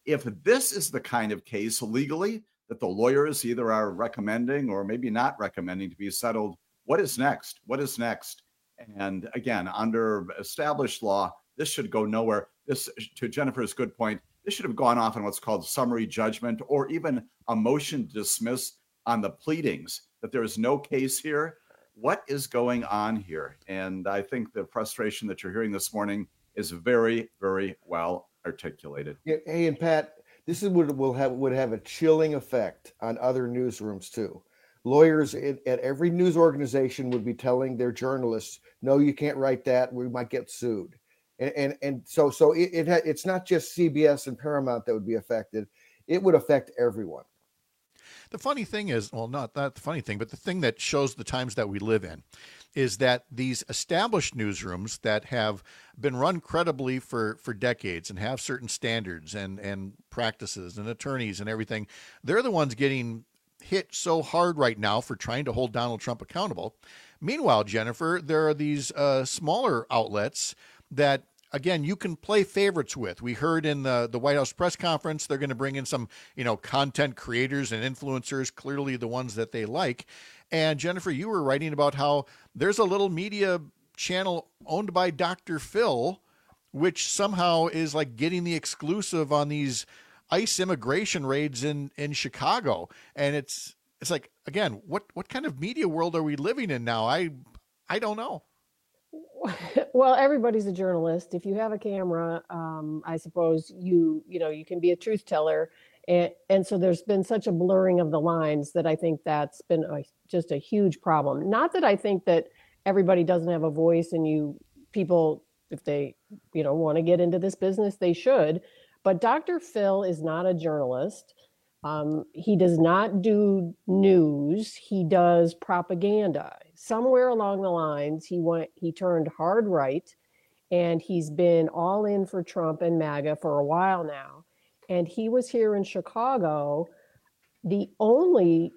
if this is the kind of case legally that the lawyers either are recommending or maybe not recommending to be settled, what is next? What is next? And again, under established law, this should go nowhere. This, to Jennifer's good point, this should have gone off on what's called summary judgment or even a motion to dismiss on the pleadings that there is no case here. What is going on here? And I think the frustration that you're hearing this morning is very, very well articulated. Yeah, hey, and Pat, this is what would have a chilling effect on other newsrooms too. Lawyers at every news organization would be telling their journalists, "No, you can't write that. We might get sued." And so it's not just CBS and Paramount that would be affected. It would affect everyone. The funny thing is, well, not the funny thing, but the thing that shows the times that we live in is that these established newsrooms that have been run credibly for decades and have certain standards and practices and attorneys and everything, they're the ones getting hit so hard right now for trying to hold Donald Trump accountable. Meanwhile, Jennifer, there are these smaller outlets that, again, you can play favorites with. We heard in the White House press conference, they're going to bring in some, content creators and influencers, clearly the ones that they like. And Jennifer, you were writing about how there's a little media channel owned by Dr. Phil, which somehow is like getting the exclusive on these ICE immigration raids in Chicago. And it's like, again, what kind of media world are we living in now? I don't know. Well, everybody's a journalist. If you have a camera, I suppose you can be a truth teller. And so there's been such a blurring of the lines that I think that's been just a huge problem. Not that I think that everybody doesn't have a voice and people, if they, want to get into this business, they should. But Dr. Phil is not a journalist. He does not do news. He does propaganda. Somewhere along the lines, he turned hard right, and he's been all in for Trump and MAGA for a while now. And he was here in Chicago, the only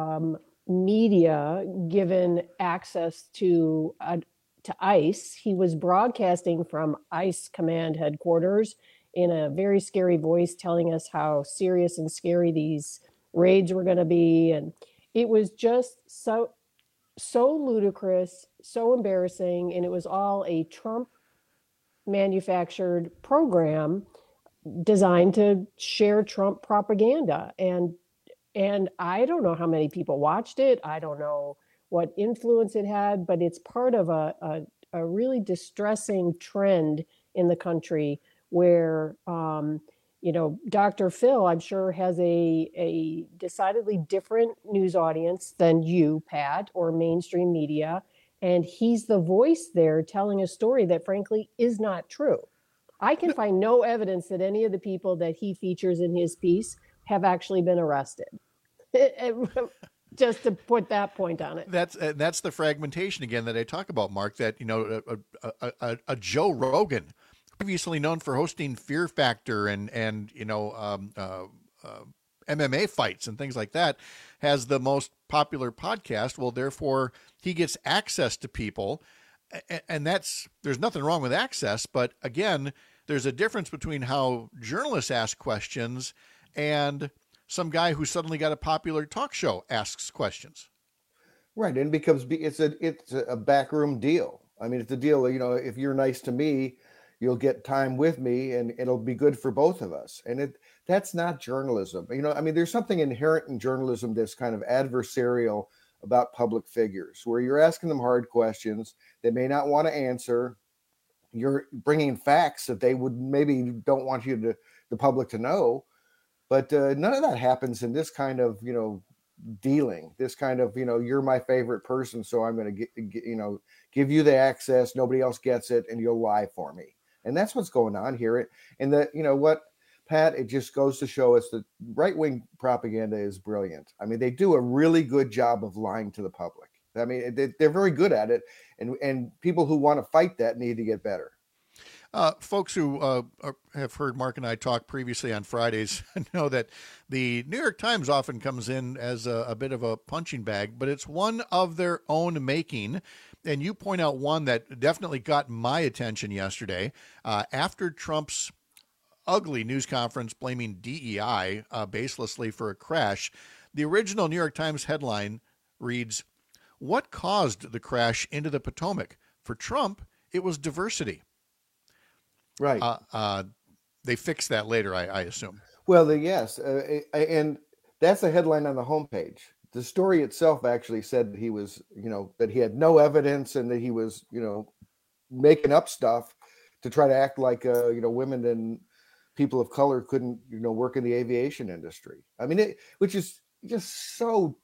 media given access to ICE. He was broadcasting from ICE command headquarters in a very scary voice, telling us how serious and scary these raids were going to be. And it was just so ludicrous, so embarrassing. And it was all a Trump manufactured program designed to share Trump propaganda. And I don't know how many people watched it. I don't know what influence it had, but it's part of a really distressing trend in the country where, Dr. Phil, I'm sure, has a decidedly different news audience than you, Pat, or mainstream media. And he's the voice there telling a story that, frankly, is not true. I can find no evidence that any of the people that he features in his piece have actually been arrested. Just to put that point on it. That's the fragmentation again that I talk about, Mark, that, a Joe Rogan, previously known for hosting Fear Factor and MMA fights and things like that, has the most popular podcast. Well, therefore, he gets access to people. And there's nothing wrong with access. But again, there's a difference between how journalists ask questions and some guy who suddenly got a popular talk show asks questions. Right. And it's a backroom deal. I mean, it's a deal, if you're nice to me, you'll get time with me and it'll be good for both of us. And that's not journalism. There's something inherent in journalism that's kind of adversarial about public figures, where you're asking them hard questions they may not want to answer. You're bringing facts that they would maybe don't want the public to know. But none of that happens in this kind of, dealing, this kind of, you're my favorite person, so I'm going to give you the access. Nobody else gets it, and you'll lie for me. And that's what's going on here. And that, Pat, it just goes to show us that right-wing propaganda is brilliant. I mean, they do a really good job of lying to the public. I mean, they're very good at it. And people who want to fight that need to get better. Folks who have heard Mark and I talk previously on Fridays know that the New York Times often comes in as a bit of a punching bag, but it's one of their own making. And you point out one that definitely got my attention yesterday. After Trump's ugly news conference blaming DEI baselessly for a crash. The original New York Times headline reads, "What caused the crash into the Potomac? For Trump, it was diversity." Right. They fixed that later, I assume. Well, yes. And that's the headline on the homepage. The story itself actually said that he was, that he had no evidence and that he was, making up stuff to try to act like, women and people of color couldn't, work in the aviation industry. I mean, which is just so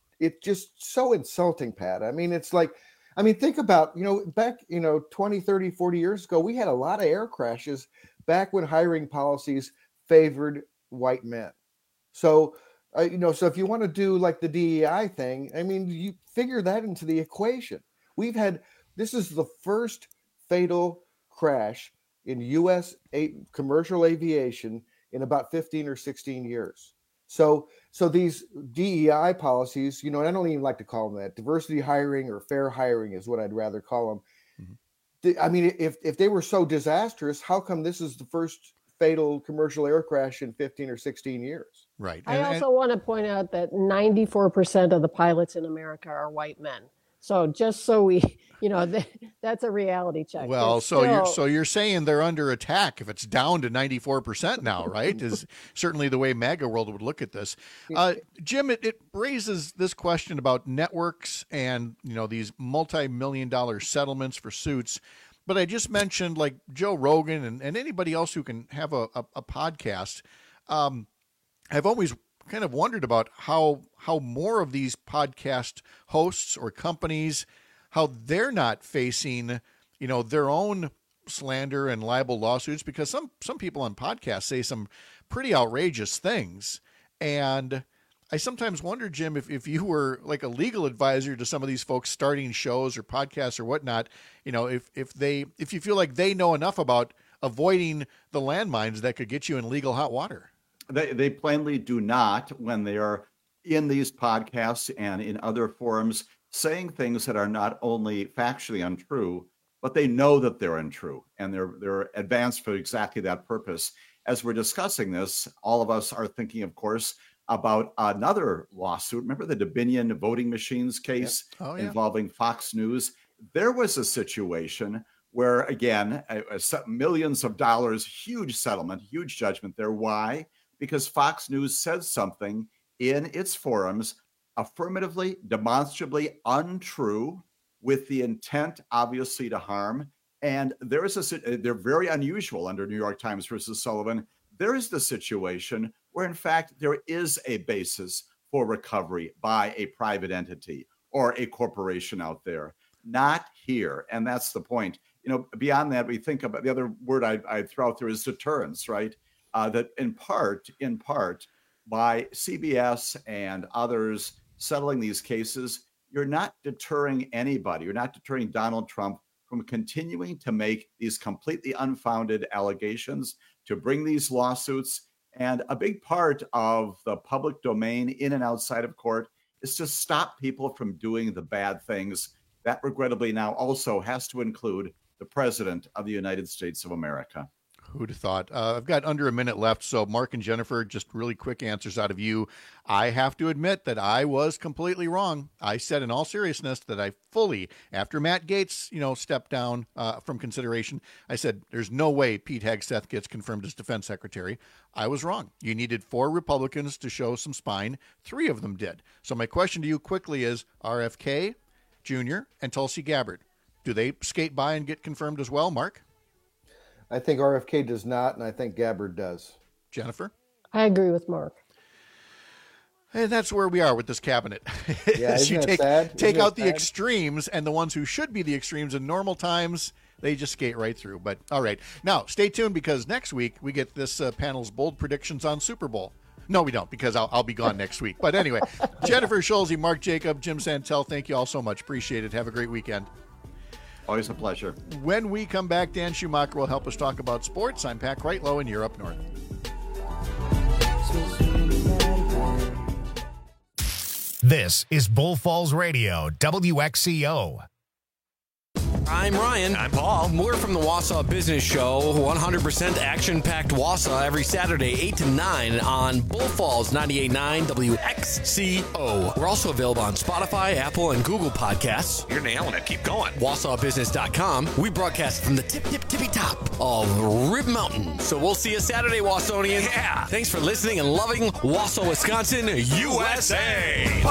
insulting, Pat. I mean, it's like, think about, back, 20, 30, 40 years ago, we had a lot of air crashes back when hiring policies favored white men. So, so if you want to do like the DEI thing, you figure that into the equation. This is the first fatal crash in U.S. commercial aviation in about 15 or 16 years. So these DEI policies, and I don't even like to call them that. Diversity hiring or fair hiring is what I'd rather call them. Mm-hmm. If they were so disastrous, how come this is the first fatal commercial air crash in 15 or 16 years? Right. I also want to point out that 94% of the pilots in America are white men. So just so we, that's a reality check. Well, so you're saying they're under attack if it's down to 94% now, right? Is certainly the way MAGA world would look at this. Jim, it raises this question about networks and, these multi-million-dollar settlements for suits. But I just mentioned like Joe Rogan and anybody else who can have a podcast. I've always kind of wondered about how more of these podcast hosts or companies, how they're not facing, their own slander and libel lawsuits, because some people on podcasts say some pretty outrageous things. And I sometimes wonder, Jim, if you were like a legal advisor to some of these folks starting shows or podcasts or whatnot, if you feel like they know enough about avoiding the landmines that could get you in legal hot water. They plainly do not, when they are in these podcasts and in other forums, saying things that are not only factually untrue, but they know that they're untrue, and they're advanced for exactly that purpose. As we're discussing this, all of us are thinking, of course, about another lawsuit. Remember the Dominion voting machines case involving Fox News? There was a situation where, again, millions of dollars, huge settlement, huge judgment there. Why? Because Fox News said something in its forums affirmatively, demonstrably untrue, with the intent, obviously, to harm. And they're very unusual under New York Times versus Sullivan. There is the situation where, in fact, there is a basis for recovery by a private entity or a corporation out there. Not here. And that's the point. Beyond that, we think about the other word I'd throw out there is deterrence, right? That in part, by CBS and others settling these cases, you're not deterring anybody. You're not deterring Donald Trump from continuing to make these completely unfounded allegations, to bring these lawsuits. And a big part of the public domain in and outside of court is to stop people from doing the bad things. That regrettably now also has to include the President of the United States of America. Who'd have thought? I've got under a minute left, so Mark and Jennifer, just really quick answers out of you. I have to admit that I was completely wrong. I said in all seriousness that I fully, after Matt Gaetz, stepped down from consideration, I said there's no way Pete Hegseth gets confirmed as defense secretary. I was wrong. You needed 4 Republicans to show some spine. 3 of them did. So my question to you quickly is RFK Jr. and Tulsi Gabbard. Do they skate by and get confirmed as well, Mark? I think RFK does not, and I think Gabbard does. Jennifer? I agree with Mark. And that's where we are with this cabinet. Yeah, isn't you sad? Take out the extremes, and the ones who should be the extremes in normal times, they just skate right through. But all right. Now, stay tuned, because next week we get this panel's bold predictions on Super Bowl. No, we don't, because I'll be gone next week. But anyway, Jennifer Schulze, Mark Jacob, Jim Santel, thank you all so much. Appreciate it. Have a great weekend. Always a pleasure. When we come back, Dan Schumacher will help us talk about sports. I'm Pat Kreitlow, and you're up north. This is Bull Falls Radio, WXCO. I'm Ryan. I'm Paul. We're from the Wausau Business Show, 100% action-packed Wausau every Saturday, 8 to 9 on Bull Falls 98.9 WXCO. We're also available on Spotify, Apple, and Google Podcasts. You're nailing it. Keep going. WausauBusiness.com. We broadcast from the tippy top of Rib Mountain. So we'll see you Saturday, Wausonians. Yeah. Thanks for listening and loving Wausau, Wisconsin, USA.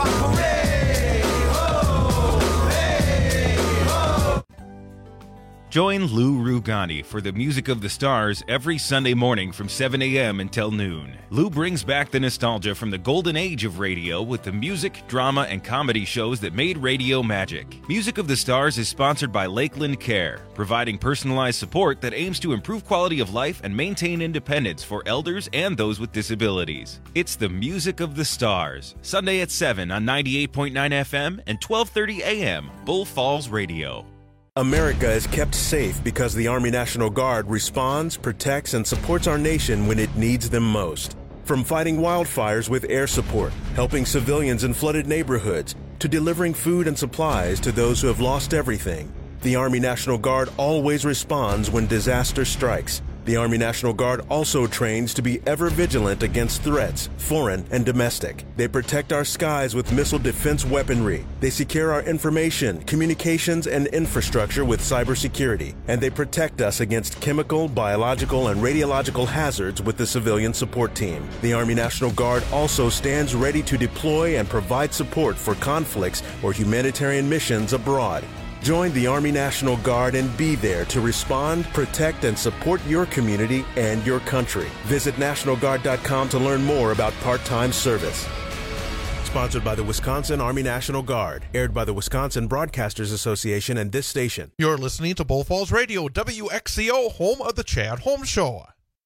Join Lou Rugani for the Music of the Stars every Sunday morning from 7 a.m. until noon. Lou brings back the nostalgia from the golden age of radio with the music, drama, and comedy shows that made radio magic. Music of the Stars is sponsored by Lakeland Care, providing personalized support that aims to improve quality of life and maintain independence for elders and those with disabilities. It's the Music of the Stars, Sunday at 7 on 98.9 FM and 12:30 a.m. Bull Falls Radio. America is kept safe because the Army National Guard responds, protects, and supports our nation when it needs them most. From fighting wildfires with air support, helping civilians in flooded neighborhoods, to delivering food and supplies to those who have lost everything, the Army National Guard always responds when disaster strikes. The Army National Guard also trains to be ever vigilant against threats, foreign and domestic. They protect our skies with missile defense weaponry. They secure our information, communications, and infrastructure with cybersecurity. And they protect us against chemical, biological, and radiological hazards with the civilian support team. The Army National Guard also stands ready to deploy and provide support for conflicts or humanitarian missions abroad. Join the Army National Guard and be there to respond, protect, and support your community and your country. Visit NationalGuard.com to learn more about part-time service. Sponsored by the Wisconsin Army National Guard. Aired by the Wisconsin Broadcasters Association and this station. You're listening to Bull Falls Radio, WXCO, home of the Chad Holmes Show.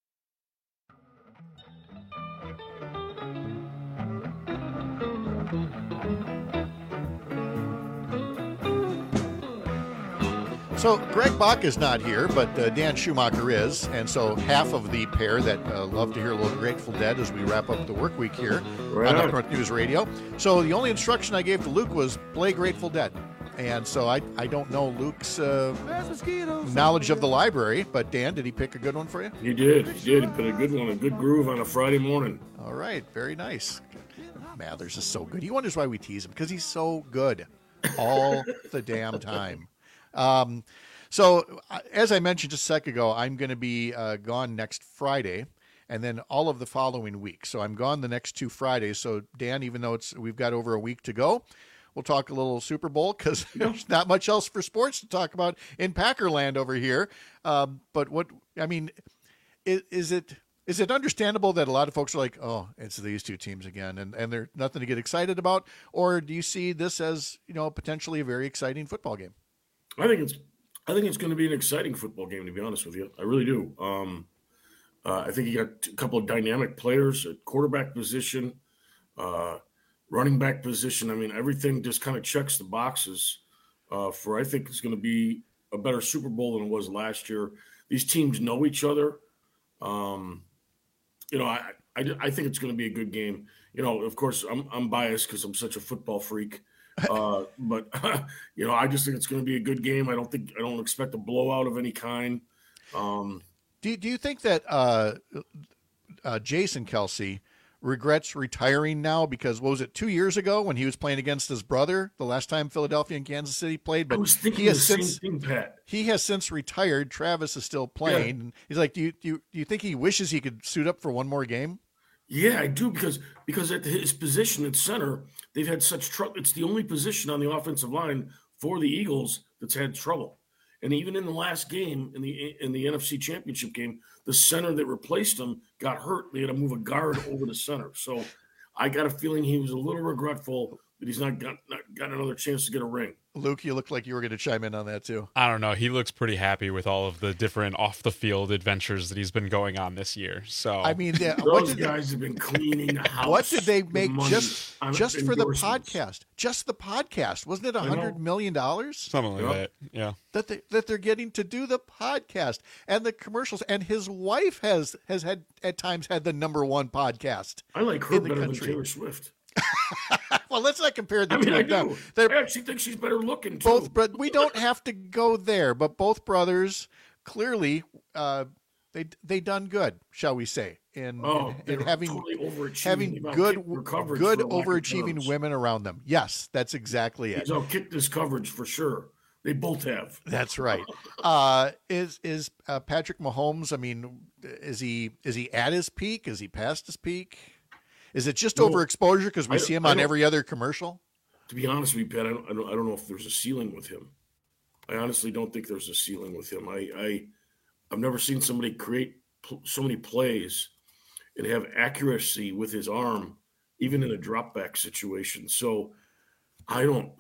So Greg Bach is not here, but Dan Schumacher is, and so half of the pair that love to hear a little Grateful Dead as we wrap up the work week here on Up North News Radio. So the only instruction I gave to Luke was play Grateful Dead. And so I don't know Luke's knowledge of the library, but Dan, did he pick a good one for you? He did. He put a good one, a good groove on a Friday morning. All right, very nice. Mathers is so good. He wonders why we tease him, because he's so good all the damn time. So as I mentioned just a sec ago, I'm going to be gone next Friday and then all of the following week. So I'm gone the next 2 Fridays. So Dan, even though we've got over a week to go, we'll talk a little Super Bowl because there's not much else for sports to talk about in Packerland over here. But is it understandable that a lot of folks are like, oh, it's these two teams again, and they're nothing to get excited about? Or do you see this as, potentially a very exciting football game? I think it's going to be an exciting football game, to be honest with you. I really do. I think you got a couple of dynamic players at quarterback position, running back position. I mean, everything just kind of checks the boxes for, I think it's going to be a better Super Bowl than it was last year. These teams know each other. I think it's going to be a good game. Of course, I'm biased because I'm such a football freak. But I just think it's going to be a good game. I don't expect a blowout of any kind. Do you think that Jason Kelce regrets retiring now? Because what was it, 2 years ago when he was playing against his brother, the last time Philadelphia and Kansas City played? But I was thinking the same thing, Pat. He has since retired. Travis is still playing. Yeah. And he's like, do you think he wishes he could suit up for one more game? Yeah, I do, because at his position at center, they've had such trouble. It's the only position on the offensive line for the Eagles that's had trouble. And even in the last game, in the NFC Championship game, the center that replaced him got hurt. They had to move a guard over the center. So I got a feeling he was a little regretful that he's not got another chance to get a ring. Luke, you looked like you were going to chime in on that too. I don't know. He looks pretty happy with all of the different off-the-field adventures that he's been going on this year. So I mean, those guys have been cleaning the house. What did they make just for the podcast? Just the podcast, wasn't it $100 million? Something like that. Yeah. That they're getting to do the podcast and the commercials, and his wife has had at times had the #1 podcast. I like her better than Taylor Swift. Well, let's not compare the I mean, two I of them. do. I actually think she's better looking too. Both, but we don't have to go there. But both brothers clearly, they done good, shall we say, in having totally having good overachieving women around them. Yes, that's exactly it. He's outkicked this coverage for sure. They both have. That's right. Is Patrick Mahomes? I mean, is he at his peak? Is he past his peak? Is it just overexposure because we see him on every other commercial? To be honest with you, Pat, I don't know if there's a ceiling with him. I honestly don't think there's a ceiling with him. I've never seen somebody create so many plays and have accuracy with his arm, even in a drop back situation. So I don't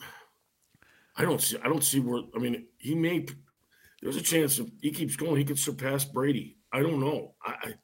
see where. I mean, there's a chance if he keeps going, he could surpass Brady. I don't know.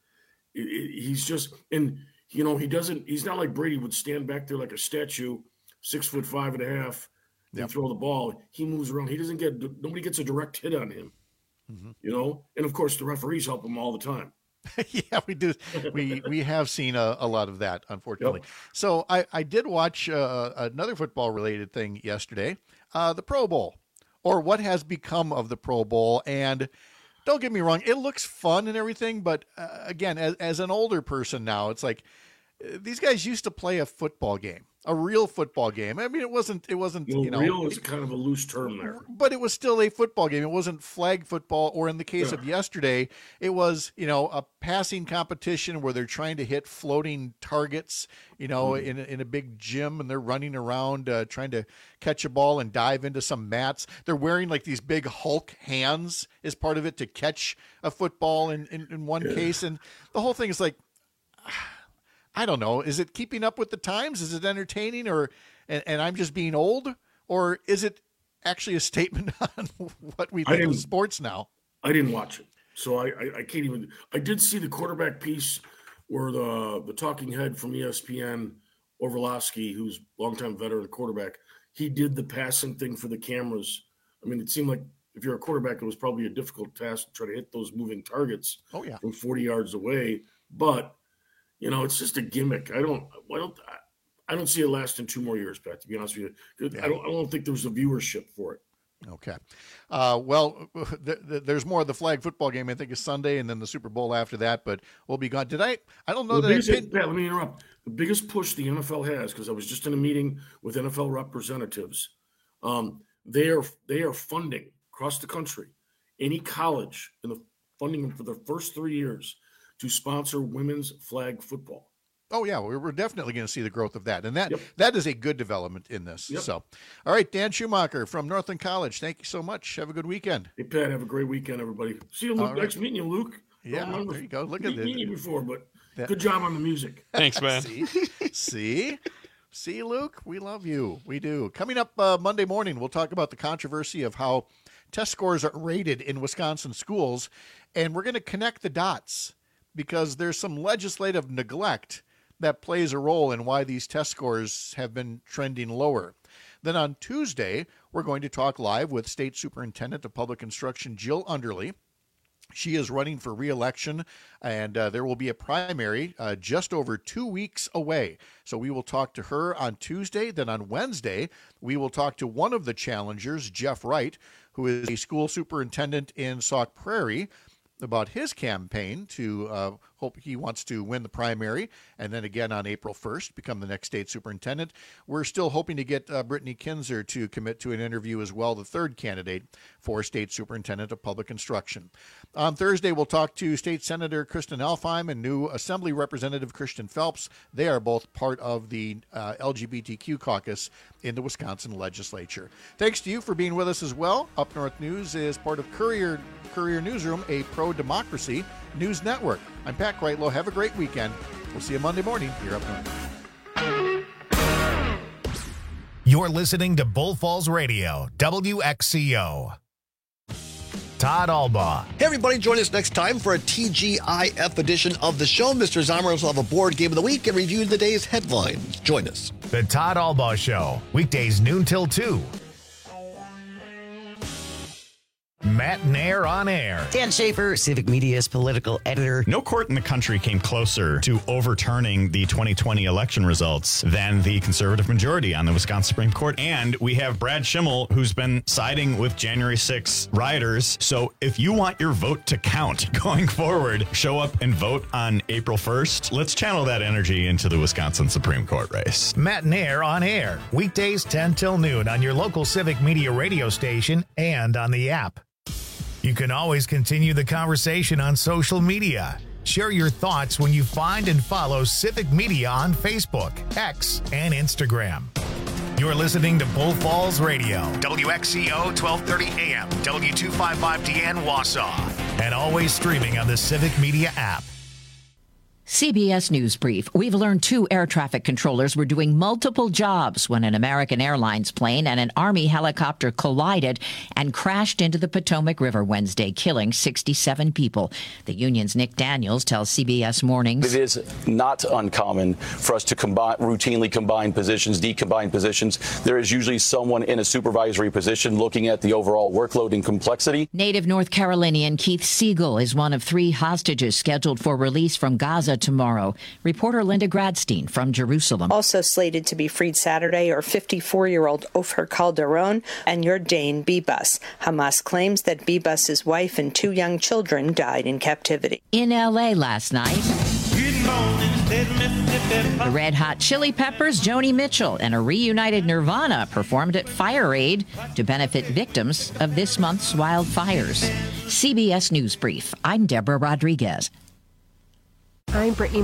He's just, and he's not like Brady would stand back there like a statue, 6'5.5", and throw the ball. He moves around. Nobody gets a direct hit on him. Mm-hmm. And of course the referees help him all the time. Yeah, we do. We have seen a lot of that, unfortunately. Yep. So I did watch another football related thing yesterday, the Pro Bowl, or what has become of the Pro Bowl. And don't get me wrong, it looks fun and everything, but again, as an older person now, it's like these guys used to play a football game, a real football game. I mean, it wasn't. Real is kind of a loose term there, but it was still a football game. It wasn't flag football, or in the case of yesterday, it was a passing competition where they're trying to hit floating targets, in a big gym, and they're running around trying to catch a ball and dive into some mats. They're wearing like these big Hulk hands as part of it to catch a football in one case, and the whole thing is like, I don't know. Is it keeping up with the times? Is it entertaining, and I'm just being old, or is it actually a statement on what we think of sports now? I didn't watch it, so I can't even. I did see the quarterback piece where the talking head from ESPN, Orlovsky, who's longtime veteran quarterback, he did the passing thing for the cameras. I mean, it seemed like if you're a quarterback, it was probably a difficult task to try to hit those moving targets from 40 yards away, but. It's just a gimmick. I don't see it lasting 2 more years, Pat, to be honest with you. I don't think there's a viewership for it. Okay. Well, there's more of the flag football game, I think, is Sunday, and then the Super Bowl after that, but we'll be gone. I don't know Pat, let me interrupt. The biggest push the NFL has, because I was just in a meeting with NFL representatives, they are funding across the country, any college, and the funding them for the first 3 years to sponsor women's flag football. Oh, yeah, we're definitely going to see the growth of that. And that is a good development in this. Yep. So, all right, Dan Schumacher from Northland College, thank you so much. Have a good weekend. Hey, Pat, have a great weekend, everybody. See you, Luke. Next meeting you, Luke. Yeah, there you go. Look at this. Meeting you before, but good job on the music. Thanks, man. See, Luke, we love you. We do. Coming up Monday morning, we'll talk about the controversy of how test scores are rated in Wisconsin schools, and we're going to connect the dots, because there's some legislative neglect that plays a role in why these test scores have been trending lower. Then on Tuesday, we're going to talk live with State Superintendent of Public Instruction Jill Underly. She is running for re-election, and there will be a primary just over 2 weeks away. So we will talk to her on Tuesday. Then on Wednesday, we will talk to one of the challengers, Jeff Wright, who is a school superintendent in Sauk Prairie, about his campaign to hope he wants to win the primary, and then again on April 1st, become the next state superintendent. We're still hoping to get Brittany Kinzer to commit to an interview as well, the third candidate for state superintendent of public instruction. On Thursday, we'll talk to State Senator Kristen Alfheim and new Assembly Representative Christian Phelps. They are both part of the LGBTQ caucus in the Wisconsin legislature. Thanks to you for being with us as well. Up North News is part of Courier Newsroom, a pro-democracy news network. I'm Pat Kreitlow. Have a great weekend. We'll see you Monday morning here up north. You're listening to Bull Falls Radio, WXCO. Todd Albaugh. Hey, everybody, join us next time for a TGIF edition of the show. Mr. Zomerus will have a board game of the week and review the day's headlines. Join us. The Todd Albaugh Show, weekdays noon till 2. Matt Nair on air. Dan Schaefer, Civic Media's political editor. No court in the country came closer to overturning the 2020 election results than the conservative majority on the Wisconsin Supreme Court. And we have Brad Schimmel, who's been siding with January 6 rioters. So if you want your vote to count going forward, show up and vote on April 1st. Let's channel that energy into the Wisconsin Supreme Court race. Matt Nair on air. Weekdays 10 till noon on your local Civic Media radio station and on the app. You can always continue the conversation on social media. Share your thoughts when you find and follow Civic Media on Facebook, X, and Instagram. You're listening to Bull Falls Radio, WXCO 1230 AM, W255DN Wausau, and always streaming on the Civic Media app. CBS News Brief. We've learned 2 air traffic controllers were doing multiple jobs when an American Airlines plane and an Army helicopter collided and crashed into the Potomac River Wednesday, killing 67 people. The union's Nick Daniels tells CBS Mornings. It is not uncommon for us to routinely combine positions, decombine positions. There is usually someone in a supervisory position looking at the overall workload and complexity. Native North Carolinian Keith Siegel is one of 3 hostages scheduled for release from Gaza tomorrow. Reporter Linda Gradstein from Jerusalem. Also slated to be freed Saturday are 54-year-old Ofer Calderon and Yordain Bibas. Hamas claims that Bibas' wife and 2 young children died in captivity. In L.A. last night, the Red Hot Chili Peppers, Joni Mitchell, and a reunited Nirvana performed at Fire Aid to benefit victims of this month's wildfires. CBS News Brief. I'm Deborah Rodriguez. I'm Brittany